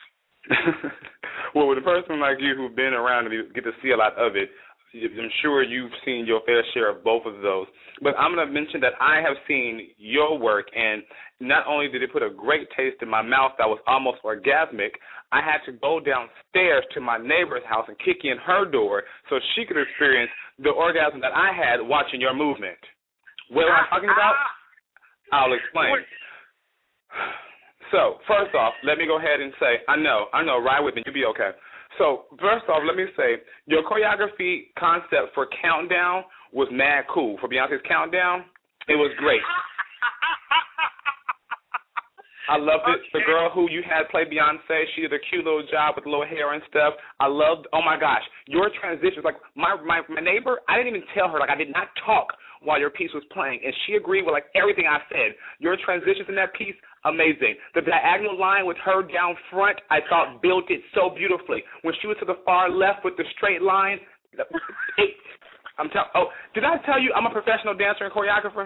C: Well, with a person like you who've been around and you get to see a lot of it, I'm sure you've seen your fair share of both of those. But I'm going to mention that I have seen your work, and not only did it put a great taste in my mouth that was almost orgasmic, I had to go downstairs to my neighbor's house and kick in her door so she could experience the orgasm that I had watching your movement. What am I talking about? I'll explain. So, first off, let me go ahead and say, I know, I know, ride with me, you'll be okay. So, first off, let me say, your choreography concept for Countdown was mad cool. For Beyonce's Countdown, it was great. I loved it.
H: Okay.
C: The girl who you had play Beyonce, she did a cute little job with the little hair and stuff. I loved, oh my gosh, your transitions. Like, my, my, my neighbor, I didn't even tell her, like, I did not talk while your piece was playing, and she agreed with, like, everything I said. Your transitions in that piece, amazing. The diagonal line with her down front, I thought built it so beautifully. When she was to the far left with the straight line, it, I'm tell, oh, did I tell you I'm a professional dancer and choreographer?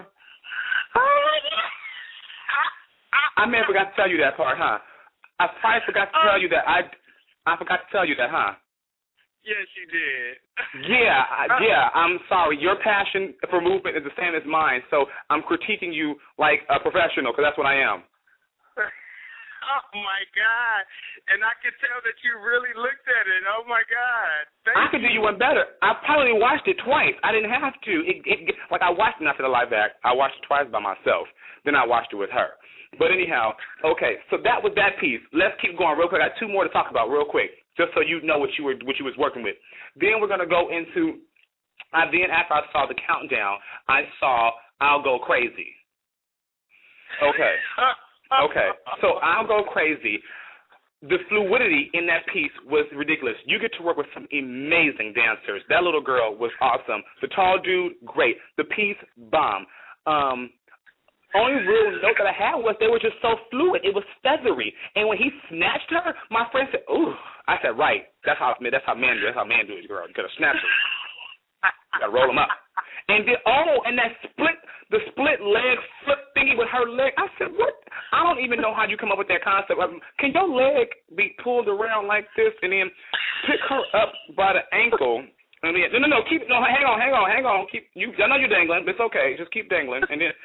C: I may have forgot to tell you that part, huh? I probably forgot to tell you that. I, I forgot to tell you that, huh?
H: Yes, you did.
C: Yeah, yeah, I'm sorry. Your passion for movement is the same as mine, so I'm critiquing you like a professional, because that's what I am.
H: Oh, my God. And I can tell that you really looked at it. Oh, my God. Thank
C: I could do you one better. I probably watched it twice. I didn't have to. It, it, like, I watched it, not to the live back. I watched it twice by myself. Then I watched it with her. But anyhow, okay, so that was that piece. Let's keep going real quick. I got two more to talk about real quick, just so you know what you were what you was working with. Then we're gonna go into. I then after I saw the Countdown, I saw I'll Go Crazy. Okay, okay. So I'll Go Crazy. The fluidity in that piece was ridiculous. You get to work with some amazing dancers. That little girl was awesome. The tall dude, great. The piece, bomb. Um. Only real note that I had was they were just so fluid. It was feathery. And when he snatched her, my friend said, ooh. I said, right. That's how that's how man do it. That's how man do it, girl. You got to snatch her. You got to roll them up. And then, oh, and that split, the split leg flip thingy with her leg. I said, what? I don't even know how you come up with that concept. Can your leg be pulled around like this and then pick her up by the ankle? I mean, no, no, no, keep, no, hang on, hang on, hang on. Keep, you, I know you're dangling. It's okay. Just keep dangling. And then,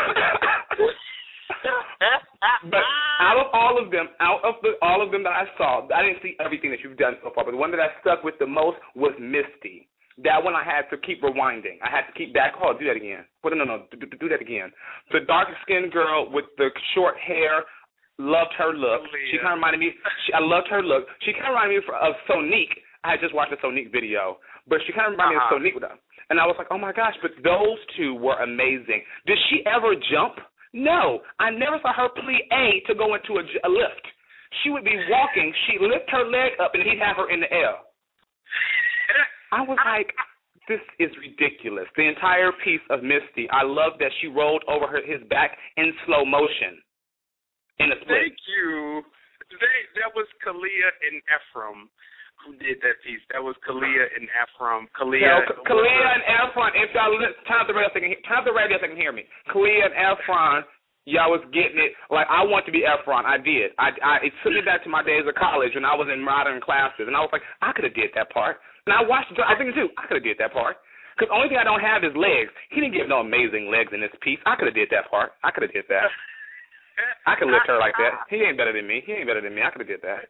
C: but out of all of them, out of the, all of them that I saw, I didn't see everything that you've done so far, but the one that I stuck with the most was Misty. That one I had to keep rewinding. I had to keep back. Oh, do that again. Well, no, no, no, do, do that again. The dark-skinned girl with the short hair, Loved her look.
H: Kalia.
C: She kind of reminded me. She, I loved her look. She kind of reminded me of Sonique. I had just watched a Sonique video, but she kind of reminded
H: uh-huh.
C: me of Sonique. And I was like, oh my gosh! But those two were amazing. Did she ever jump? No, I never saw her plie A to go into a, a lift. She would be walking. She'd lift her leg up, and he'd have her in the air. I was like, this is ridiculous. The entire piece of Misty. I love that she rolled over her, his back in slow motion. In a split.
H: Thank you. They, that was Kalia and Ephraim who did that piece. That was Kalia and Ephraim. Kalia,
C: no, Kalia and Ephraim. If y'all listen, turn up the radio so they can, turn up the radio so they can hear me. Kalia and Ephraim, y'all was getting it. Like, I want to be Ephraim. I did. I, I, it took me back to my days of college when I was in modern classes, and I was like, I could have did that part. And I watched it. I think too. I could have did that part. Because the only thing I don't have is legs. He didn't give no amazing legs in this piece. I could have did that part. I could have did that. I could lift her like that. He ain't better than me. He ain't better than me. I could have did that.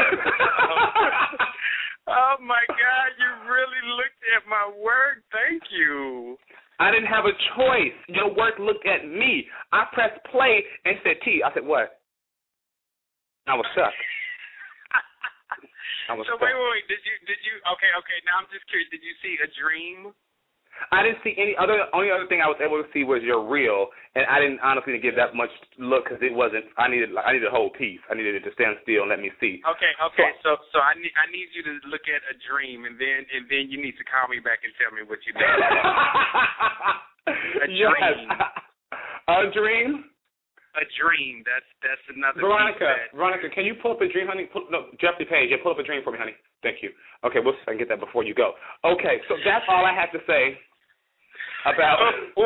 H: Oh, my God. You really looked at my work. Thank you.
C: I didn't have a choice. Your work looked at me. I pressed play and said, T. I said, what? I was stuck. I was
H: so,
C: stuck.
H: wait, wait, wait. Did you, did you, okay, okay. Now I'm just curious. Did you see a dream?
C: I didn't see any other. Only other thing I was able to see was your reel, and I didn't honestly give that much look because it wasn't. I needed. I needed a whole piece. I needed it to stand still and let me see.
H: Okay, okay. So, so, so I need. I need you to look at a dream, and then, and then you need to call me back and tell me what you did. A dream.
C: Yes. A dream.
H: A dream. That's that's another.
C: Veronica,
H: piece that,
C: Veronica, can you pull up a dream, honey? Pull, no, Jeffrey Page, yeah, pull up a dream for me, honey. Thank you. Okay, we'll see if I can get that before you go. Okay, so that's all I have to say about.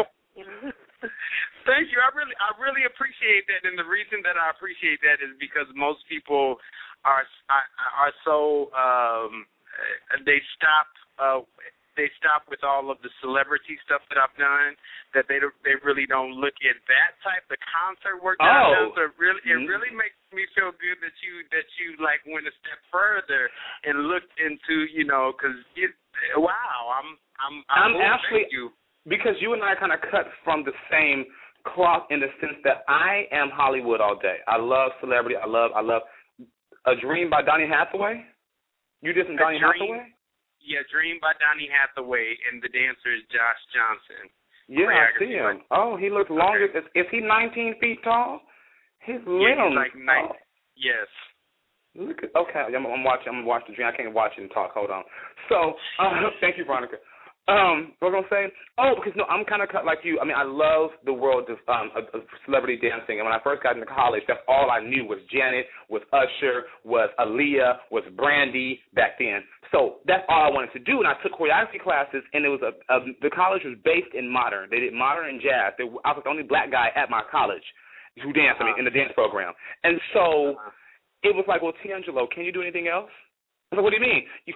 H: Thank you. I really, I really appreciate that, and the reason that I appreciate that is because most people are are so um, they stop. Uh, They stop with all of the celebrity stuff that I've done. That they they really don't look at that type of concert work that
C: oh.
H: I've done. So it really it really makes me feel good that you that you like went a step further and looked into you know because wow I'm I'm I'm,
C: I'm actually
H: thank you.
C: Because you and I kind of cut from the same cloth in the sense that I am Hollywood all day. I love celebrity. I love I love A Dream by Donny Hathaway. You did some Donny Hathaway.
H: Yeah, Dream by Donny Hathaway, and the dancer is Josh Johnson.
C: Yeah, I see him. Oh, he looks longer. Okay. Is, is he nineteen feet tall? His
H: yeah,
C: limbs.
H: He's like nine. Oh. Yes.
C: Look at, okay, I'm, I'm watching. I'm gonna watch the Dream. I can't watch it and talk. Hold on. So, uh, thank you, Veronica. Um, what was I gonna say? Oh, because no, I'm kind of cut like you. I mean, I love the world of, um, of, of celebrity dancing, and when I first got into college, that's all I knew was Janet, was Usher, was Aaliyah, was Brandy back then. So that's all I wanted to do, and I took choreography classes, and it was a, a the college was based in modern. They did modern and jazz. They, I was the only black guy at my college who danced. I mean, in the dance program, and so it was like, well, Tiangelo, can you do anything else? I was like, what do you mean? You,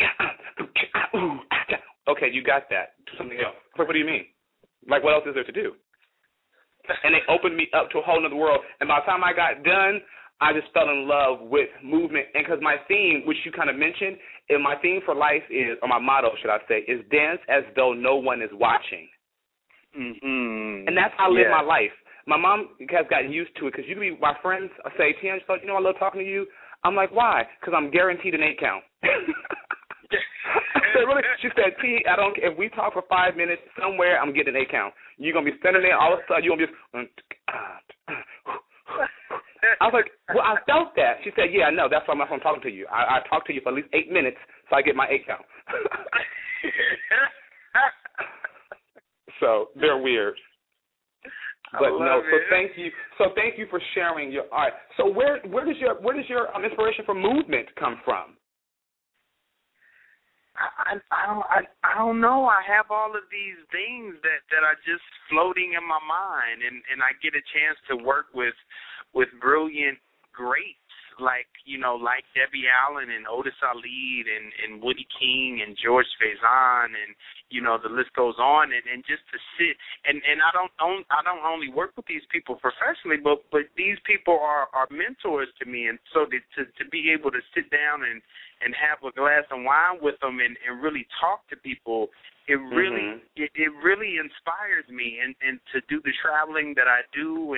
C: okay, you got that. Do something else. Like, what do you mean? Like, what else is there to do? And they opened me up to a whole other world. And by the time I got done, I just fell in love with movement. And because my theme, which you kind of mentioned, and my theme for life is, or my motto, should I say, is dance as though no one is watching.
H: Mm-hmm.
C: And that's how I live
H: yeah.
C: my life. My mom has gotten used to it because you can be, my friends say, Tiangelo, you know I love talking to you? I'm like, why? Because I'm guaranteed an eight count. I said, really? She said, T, I don't care. If we talk for five minutes somewhere, I'm getting an eight count. You're going to be standing there, all of a sudden, you're going to be just, I was like, well, I felt that. She said, yeah, I know. That's why I'm, I'm talking to you. I, I talk to you for at least eight minutes so I get my eight count. So they're weird. But no, so thank you. So thank you for sharing your art. So where where does your where does your um, inspiration for movement come from?
H: I, I don't I, I don't know. I have all of these things that, that are just floating in my mind, and, and I get a chance to work with with brilliant greats like you know like Debbie Allen and Otis Ali and, and Woody King and George Faison, and you know the list goes on, and, and just to sit and, and I don't own, I don't only work with these people professionally, but but these people are, are mentors to me, and so to, to to be able to sit down and and have a glass of wine with them and, and really talk to people, it really mm-hmm. it, it really inspires me, and, and to do the traveling that I do, and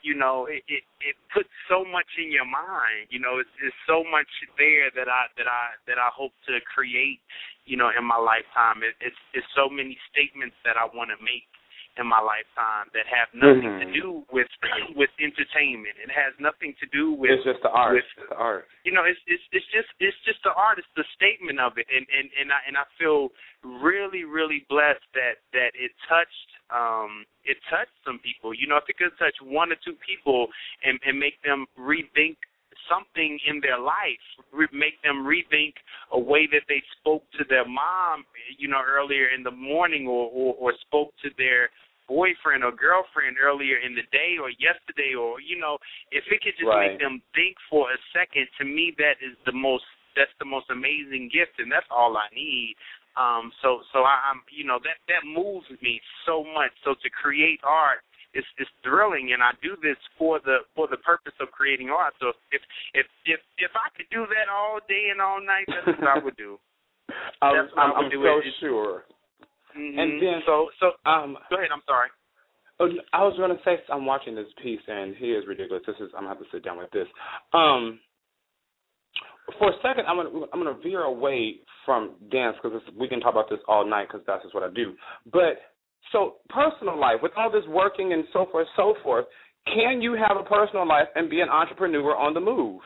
H: you know, it, it it puts so much in your mind. You know, it's, it's so much there that I that I that I hope to create, you know, in my lifetime. It, it's it's so many statements that I want to make in my lifetime that have nothing
C: mm-hmm.
H: to do with with entertainment. It has nothing to do with
C: it's just the art.
H: With,
C: it's the art.
H: You know, it's it's it's just it's just the art. It's the statement of it, and and and I and I feel really really blessed that that it touched um it touched some people. You know, if it could touch one or two people and and make them rethink something in their life, re- make them rethink a way that they spoke to their mom, you know, earlier in the morning, or, or, or spoke to their boyfriend or girlfriend earlier in the day or yesterday, or, you know, if it could just
C: right.
H: make them think for a second, to me that is the most, that's the most amazing gift, and that's all I need. Um, so, so I, I'm, you know, that, that moves me so much. So to create art, It's, it's thrilling, and I do this for the for the purpose of creating art. So if if if if I could do that all day and all night, that's what I would do.
C: I'm,
H: that's what
C: I'm,
H: I would
C: I'm
H: do.
C: so
H: it.
C: sure.
H: Mm-hmm.
C: And then
H: so so
C: um,
H: go ahead. I'm sorry.
C: I was going to say I'm watching this piece, and he is ridiculous. This is I'm gonna have to sit down with this. Um, for a second, I'm gonna I'm gonna veer away from dance because we can talk about this all night because that's just what I do. But so personal life, with all this working and so forth, so forth, can you have a personal life and be an entrepreneur on the move?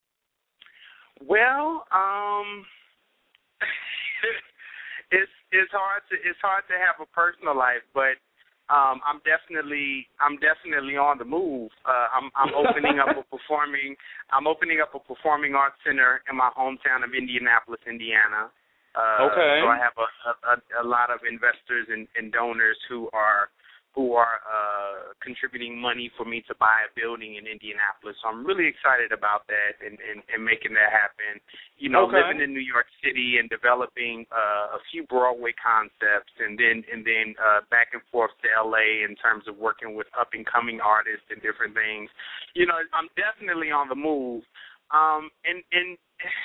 H: Well, um, it's it's hard to it's hard to have a personal life, but um, I'm definitely I'm definitely on the move. Uh, I'm I'm opening up a performing I'm opening up a performing arts center in my hometown of Indianapolis, Indiana. Uh,
C: okay.
H: So I have a, a, a lot of investors and, and donors who are who are uh, contributing money for me to buy a building in Indianapolis. So I'm really excited about that and, and, and making that happen. You know,
C: okay.
H: living in New York City and developing uh, a few Broadway concepts, and then and then uh, back and forth to L A in terms of working with up and coming artists and different things. You know, I'm definitely on the move. Um, and and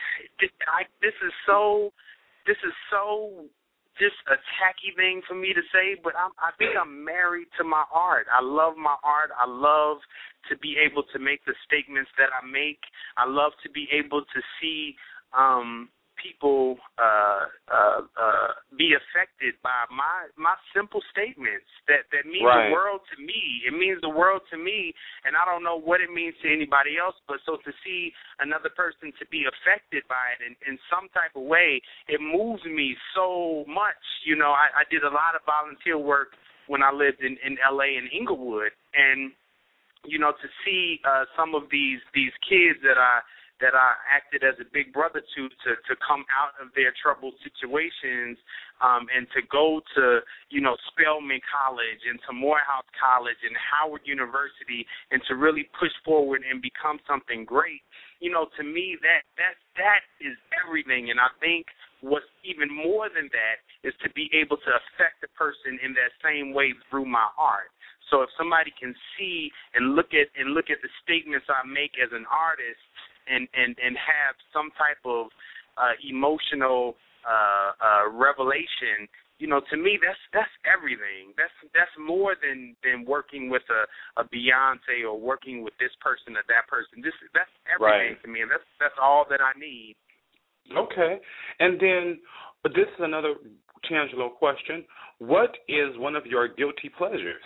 H: I, this is so. This is so just a tacky thing for me to say, but I'm, I think I'm married to my art. I love my art. I love to be able to make the statements that I make. I love to be able to see um, people uh, uh, uh, be affected by my my simple statements that, that mean
C: right.
H: the world to me. It means the world to me, and I don't know what it means to anybody else, but so to see another person to be affected by it in, in some type of way, it moves me so much. You know, I, I did a lot of volunteer work when I lived in, in L A and Inglewood, and, you know, to see uh, some of these, these kids that I that I acted as a big brother to, to, to come out of their troubled situations um, and to go to, you know, Spelman College and to Morehouse College and Howard University and to really push forward and become something great, you know, to me that that that is everything. And I think what's even more than that is to be able to affect the person in that same way through my art. So if somebody can see and look at and look at the statements I make as an artist, and, and, and have some type of uh, emotional uh, uh, revelation, you know, to me that's that's everything. That's that's more than, than working with a, a Beyonce or working with this person or that person. This that's everything
C: right.
H: to me, and that's that's all that I need.
C: Okay, and then this is another Tangelo question. What is one of your guilty pleasures?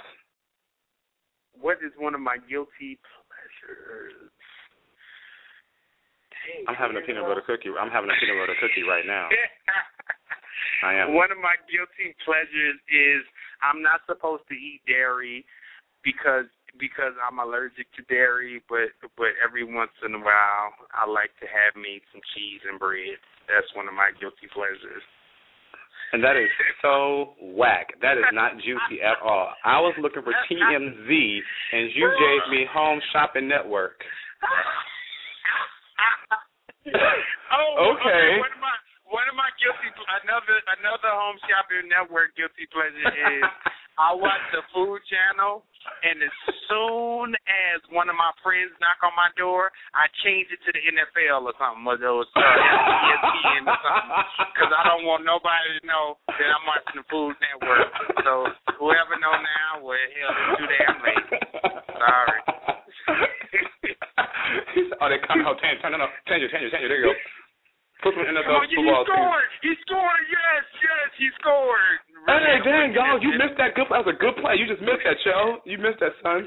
H: What is one of my guilty pleasures?
C: I'm having a peanut butter cookie. I'm having a peanut butter cookie right now. I am.
H: One of my guilty pleasures is I'm not supposed to eat dairy because because I'm allergic to dairy, but but every once in a while I like to have me some cheese and bread. That's one of my guilty pleasures.
C: And that is so whack. That is not juicy at all. I was looking for T M Z, and you gave me Home Shopping Network.
H: oh,
C: okay.
H: okay. One of my one of my guilty another another Home Shopping Network guilty pleasure is I watch the Food Channel, and as soon as one of my friends knock on my door, I change it to the N F L or something, or those uh, E S P N or something, because I don't want nobody to know that I'm watching the Food Network. So whoever know now, well, hell, it's too damn late. Sorry.
C: Oh, they come out. Change, turn it up. Change it, change it, change it. There you go. Put some N F L
H: Come on, he
C: football team.
H: scored. He scored. Yes, yes, he scored.
C: Hey, dang, dog, you missed that good. That was a good play. You just missed that, show. You missed that, son.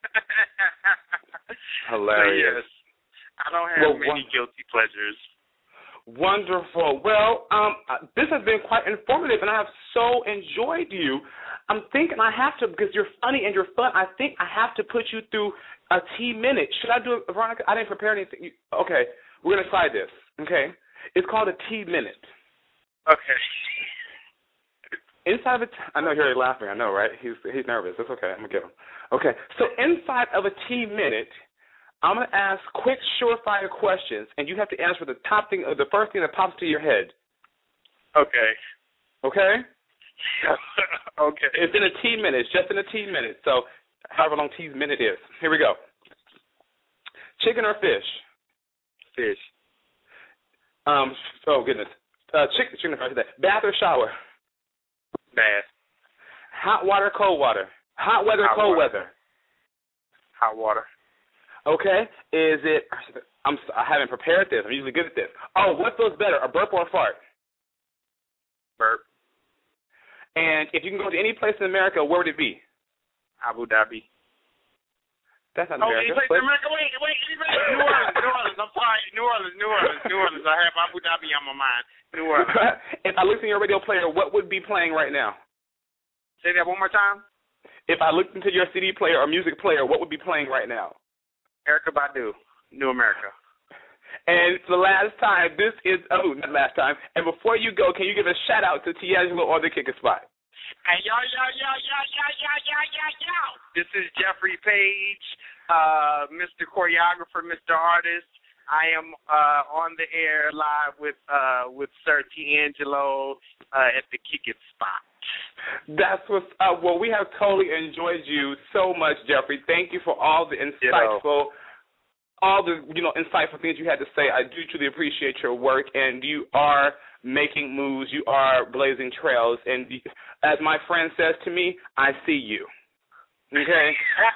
C: Hilarious.
H: Yes. I don't have
C: Well,
H: many
C: one-
H: guilty pleasures.
C: Wonderful. Well, um, this has been quite informative, and I have so enjoyed you. I'm thinking I have to, because you're funny and you're fun, I think I have to put you through a T minute. Should I do it, Veronica? I didn't prepare anything. You, okay, we're going to try this, okay? It's called a T minute.
H: Okay.
C: Inside of a t- I know you're already laughing. I know, right? He's he's nervous. That's okay. I'm going to get him. Okay, so inside of a T minute, I'm going to ask quick, surefire questions, and you have to answer the top thing, or the first thing that pops to your head.
H: Okay.
C: Okay?
H: Okay.
C: It's in a T minute. It's just in a T minute. So however long T's minute is. Here we go. Chicken or fish?
H: Fish.
C: Um. Oh, goodness. Uh, chicken, chicken or fish. Bath or shower?
H: Bath.
C: Hot water, cold water? Hot weather,
H: Hot
C: cold
H: water.
C: weather?
H: Hot water.
C: Okay. Is it, I'm, I haven't prepared this. I'm usually good at this. Oh, what feels better, a burp or a fart?
H: Burp.
C: And if you can go to any place in America, where would it be?
H: Abu Dhabi.
C: That's not
H: Oh,
C: America.
H: any place in America? Wait, wait, wait. New Orleans, New Orleans. I'm sorry. New Orleans, New Orleans, New Orleans. I have Abu Dhabi on my mind. New Orleans.
C: If I looked in your radio player, what would be playing right now?
H: Say that one more time.
C: If I looked into your C D player or music player, what would be playing right now?
H: Erykah Badu, New America.
C: And for the last time, this is, oh, not last time, and before you go, can you give a shout-out to Tiangelo or the Kicker Spot?
H: Hey, yo, yo, yo, yo, yo, yo, yo, yo, yo. This is Jeffrey Page, uh, Mister Choreographer, Mister Artist. I am uh, on the air live with uh, with Sir Tiangelo uh, at the Kick It Spot.
C: That's what's up. Well, we have totally enjoyed you so much, Jeffrey. Thank you for all the insightful, all the you know insightful things you had to say. I do truly appreciate your work, and you are making moves. You are blazing trails, and as my friend says to me, I see you. Okay,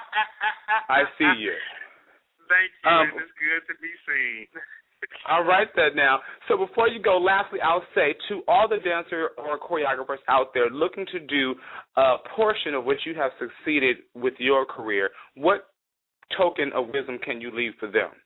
C: I see you.
H: Thank you.
C: Um,
H: it's good to be seen.
C: All right, then now. So before you go, lastly, I'll say to all the dancer or choreographers out there looking to do a portion of what you have succeeded with your career, what token of wisdom can you leave for them?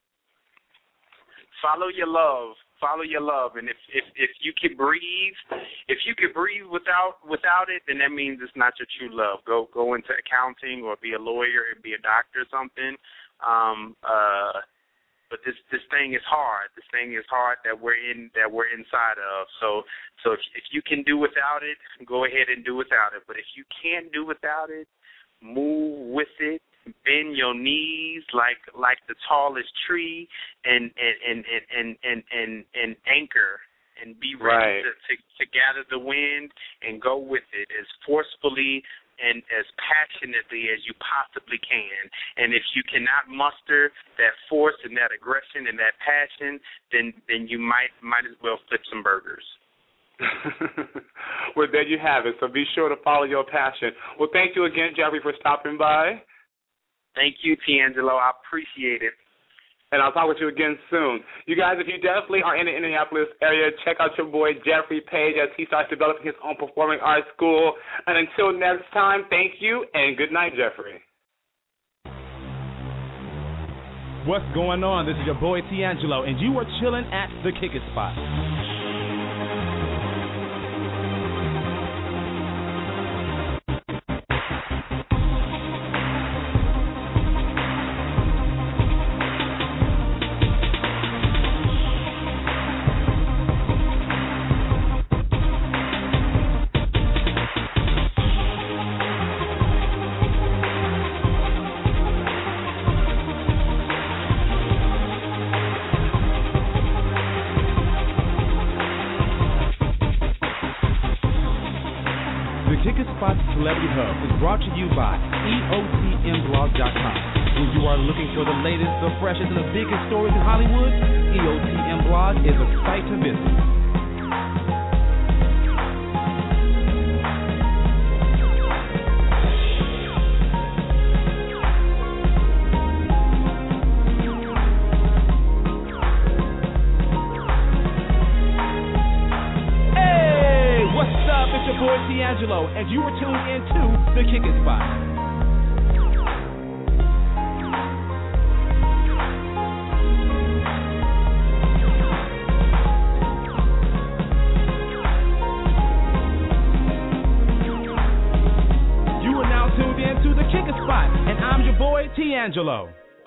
H: Follow your love. Follow your love, and if if if you can breathe, if you can breathe without without it, then that means it's not your true love. Go go into accounting or be a lawyer or be a doctor or something. Um, uh, but this this thing is hard. This thing is hard that we're in that we're inside of. So so if if you can do without it, go ahead and do without it. But if you can't do without it, move with it. Bend your knees like like the tallest tree, and and and and and and, and, and anchor and be ready
C: right.
H: to, to to gather the wind and go with it as forcefully and as passionately as you possibly can. And if you cannot muster that force and that aggression and that passion, then then you might might as well flip some burgers.
C: Well, there you have it. So be sure to follow your passion. Well, thank you again, Jeffrey, for stopping by.
H: Thank you, Tiangelo. I appreciate it.
C: And I'll talk with you again soon. You guys, if you definitely are in the Indianapolis area, check out your boy Jeffrey Page as he starts developing his own performing arts school. And until next time, thank you and good night, Jeffrey.
B: What's going on? This is your boy Tiangelo, and you are chilling at the Kick It Spot. Celebrity Hub is brought to you by E O T M blog dot com. When you are looking for the latest, the freshest, and the biggest stories in Hollywood, E O T M Blog is a site to visit. D'Angelo, and you are tuned into The Kicking Spot. And I'm your boy, D'Angelo.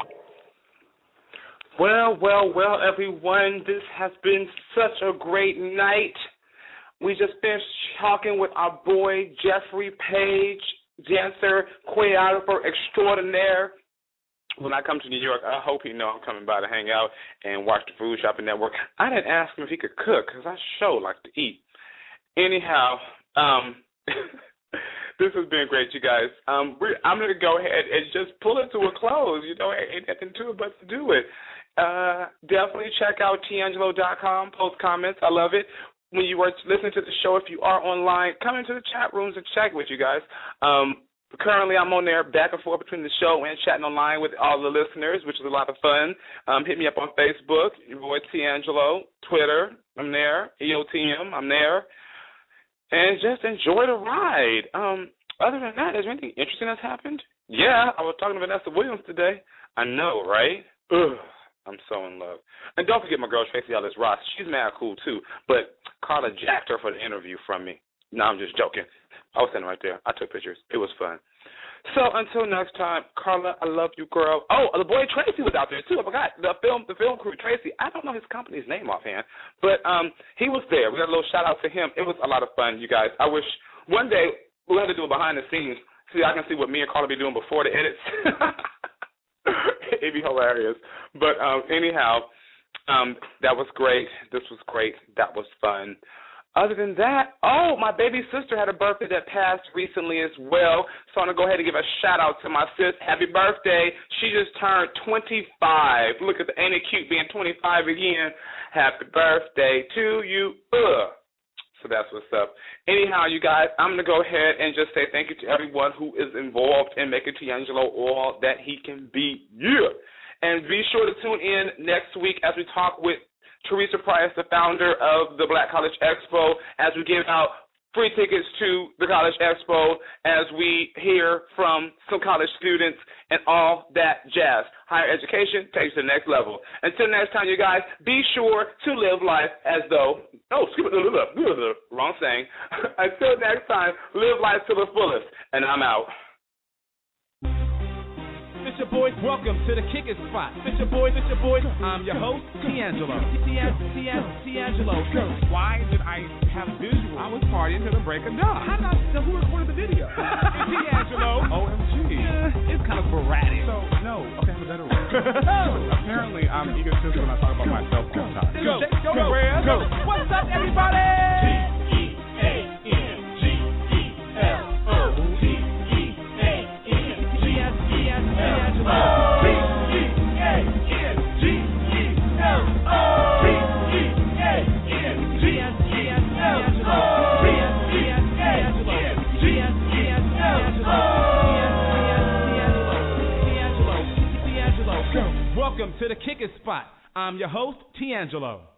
C: Well, well, well, everyone, this has been such a great night. We just finished talking with our boy, Jeffrey Page, dancer, choreographer extraordinaire. When I come to New York, I hope he knows I'm coming by to hang out and watch the Food Shopping Network. I didn't ask him if he could cook because I sure like to eat. Anyhow, um... this has been great, you guys. Um, we're, I'm going to go ahead and just pull it to a close. You know, ain't nothing to it but to do it. Uh, definitely check out T Angelo dot com, post comments. I love it. When you are listening to the show, if you are online, come into the chat rooms and chat with you guys. Um, currently, I'm on there back and forth between the show and chatting online with all the listeners, which is a lot of fun. Um, hit me up on Facebook, your boy T Angelo, Twitter, I'm there, E O T M, I'm there. And just enjoy the ride. Um, other than that, is there anything interesting that's happened? Yeah, I was talking to Vanessa Williams today. I know, right? Ugh, I'm so in love. And don't forget my girl, Tracy Ellis Ross. She's mad cool, too. But Carla jacked her for the interview from me. No, I'm just joking. I was standing right there. I took pictures. It was fun. So until next time, Carla, I love you, girl. Oh, the boy Tracy was out there, too. I forgot. The film the film crew, Tracy. I don't know his company's name offhand, but um, he was there. We got a little shout-out to him. It was a lot of fun, you guys. I wish one day we'll have to do it behind the scenes so I can see what me and Carla be doing before the edits. It'd be hilarious. But um, anyhow, um, that was great. This was great. That was fun. Other than that, oh, my baby sister had a birthday that passed recently as well. So I'm going to go ahead and give a shout-out to my sis. Happy birthday. She just turned twenty-five. Look at the, ain't it cute being twenty-five again? Happy birthday to you. Ugh. So that's what's up. Anyhow, you guys, I'm going to go ahead and just say thank you to everyone who is involved in making D'Angelo all that he can be. Yeah. And be sure to tune in next week as we talk with Teresa Price, the founder of the Black College Expo, as we give out free tickets to the College Expo, as we hear from some college students and all that jazz. Higher education takes to the next level. Until next time, you guys, be sure to live life as though, oh, excuse me, wrong saying. Until next time, live life to the fullest. And I'm out.
B: It's your boys, welcome to the Kicking Spot. It's your boys, it's your boys, I'm your host, D'Angelo. D'Angelo. Why did I have visuals? I was partying to the break of dawn. How did I, so who recorded the video? D'Angelo. O M G. Yeah, it's kind of sporadic.
I: So, no, okay, I have a better one. Apparently, I'm egotistical when I talk about myself all the time.
B: Go, go, go, go. What's up, everybody? T E A N G E L O T. Welcome to the Kicking Spot. I'm your host, D'Angelo.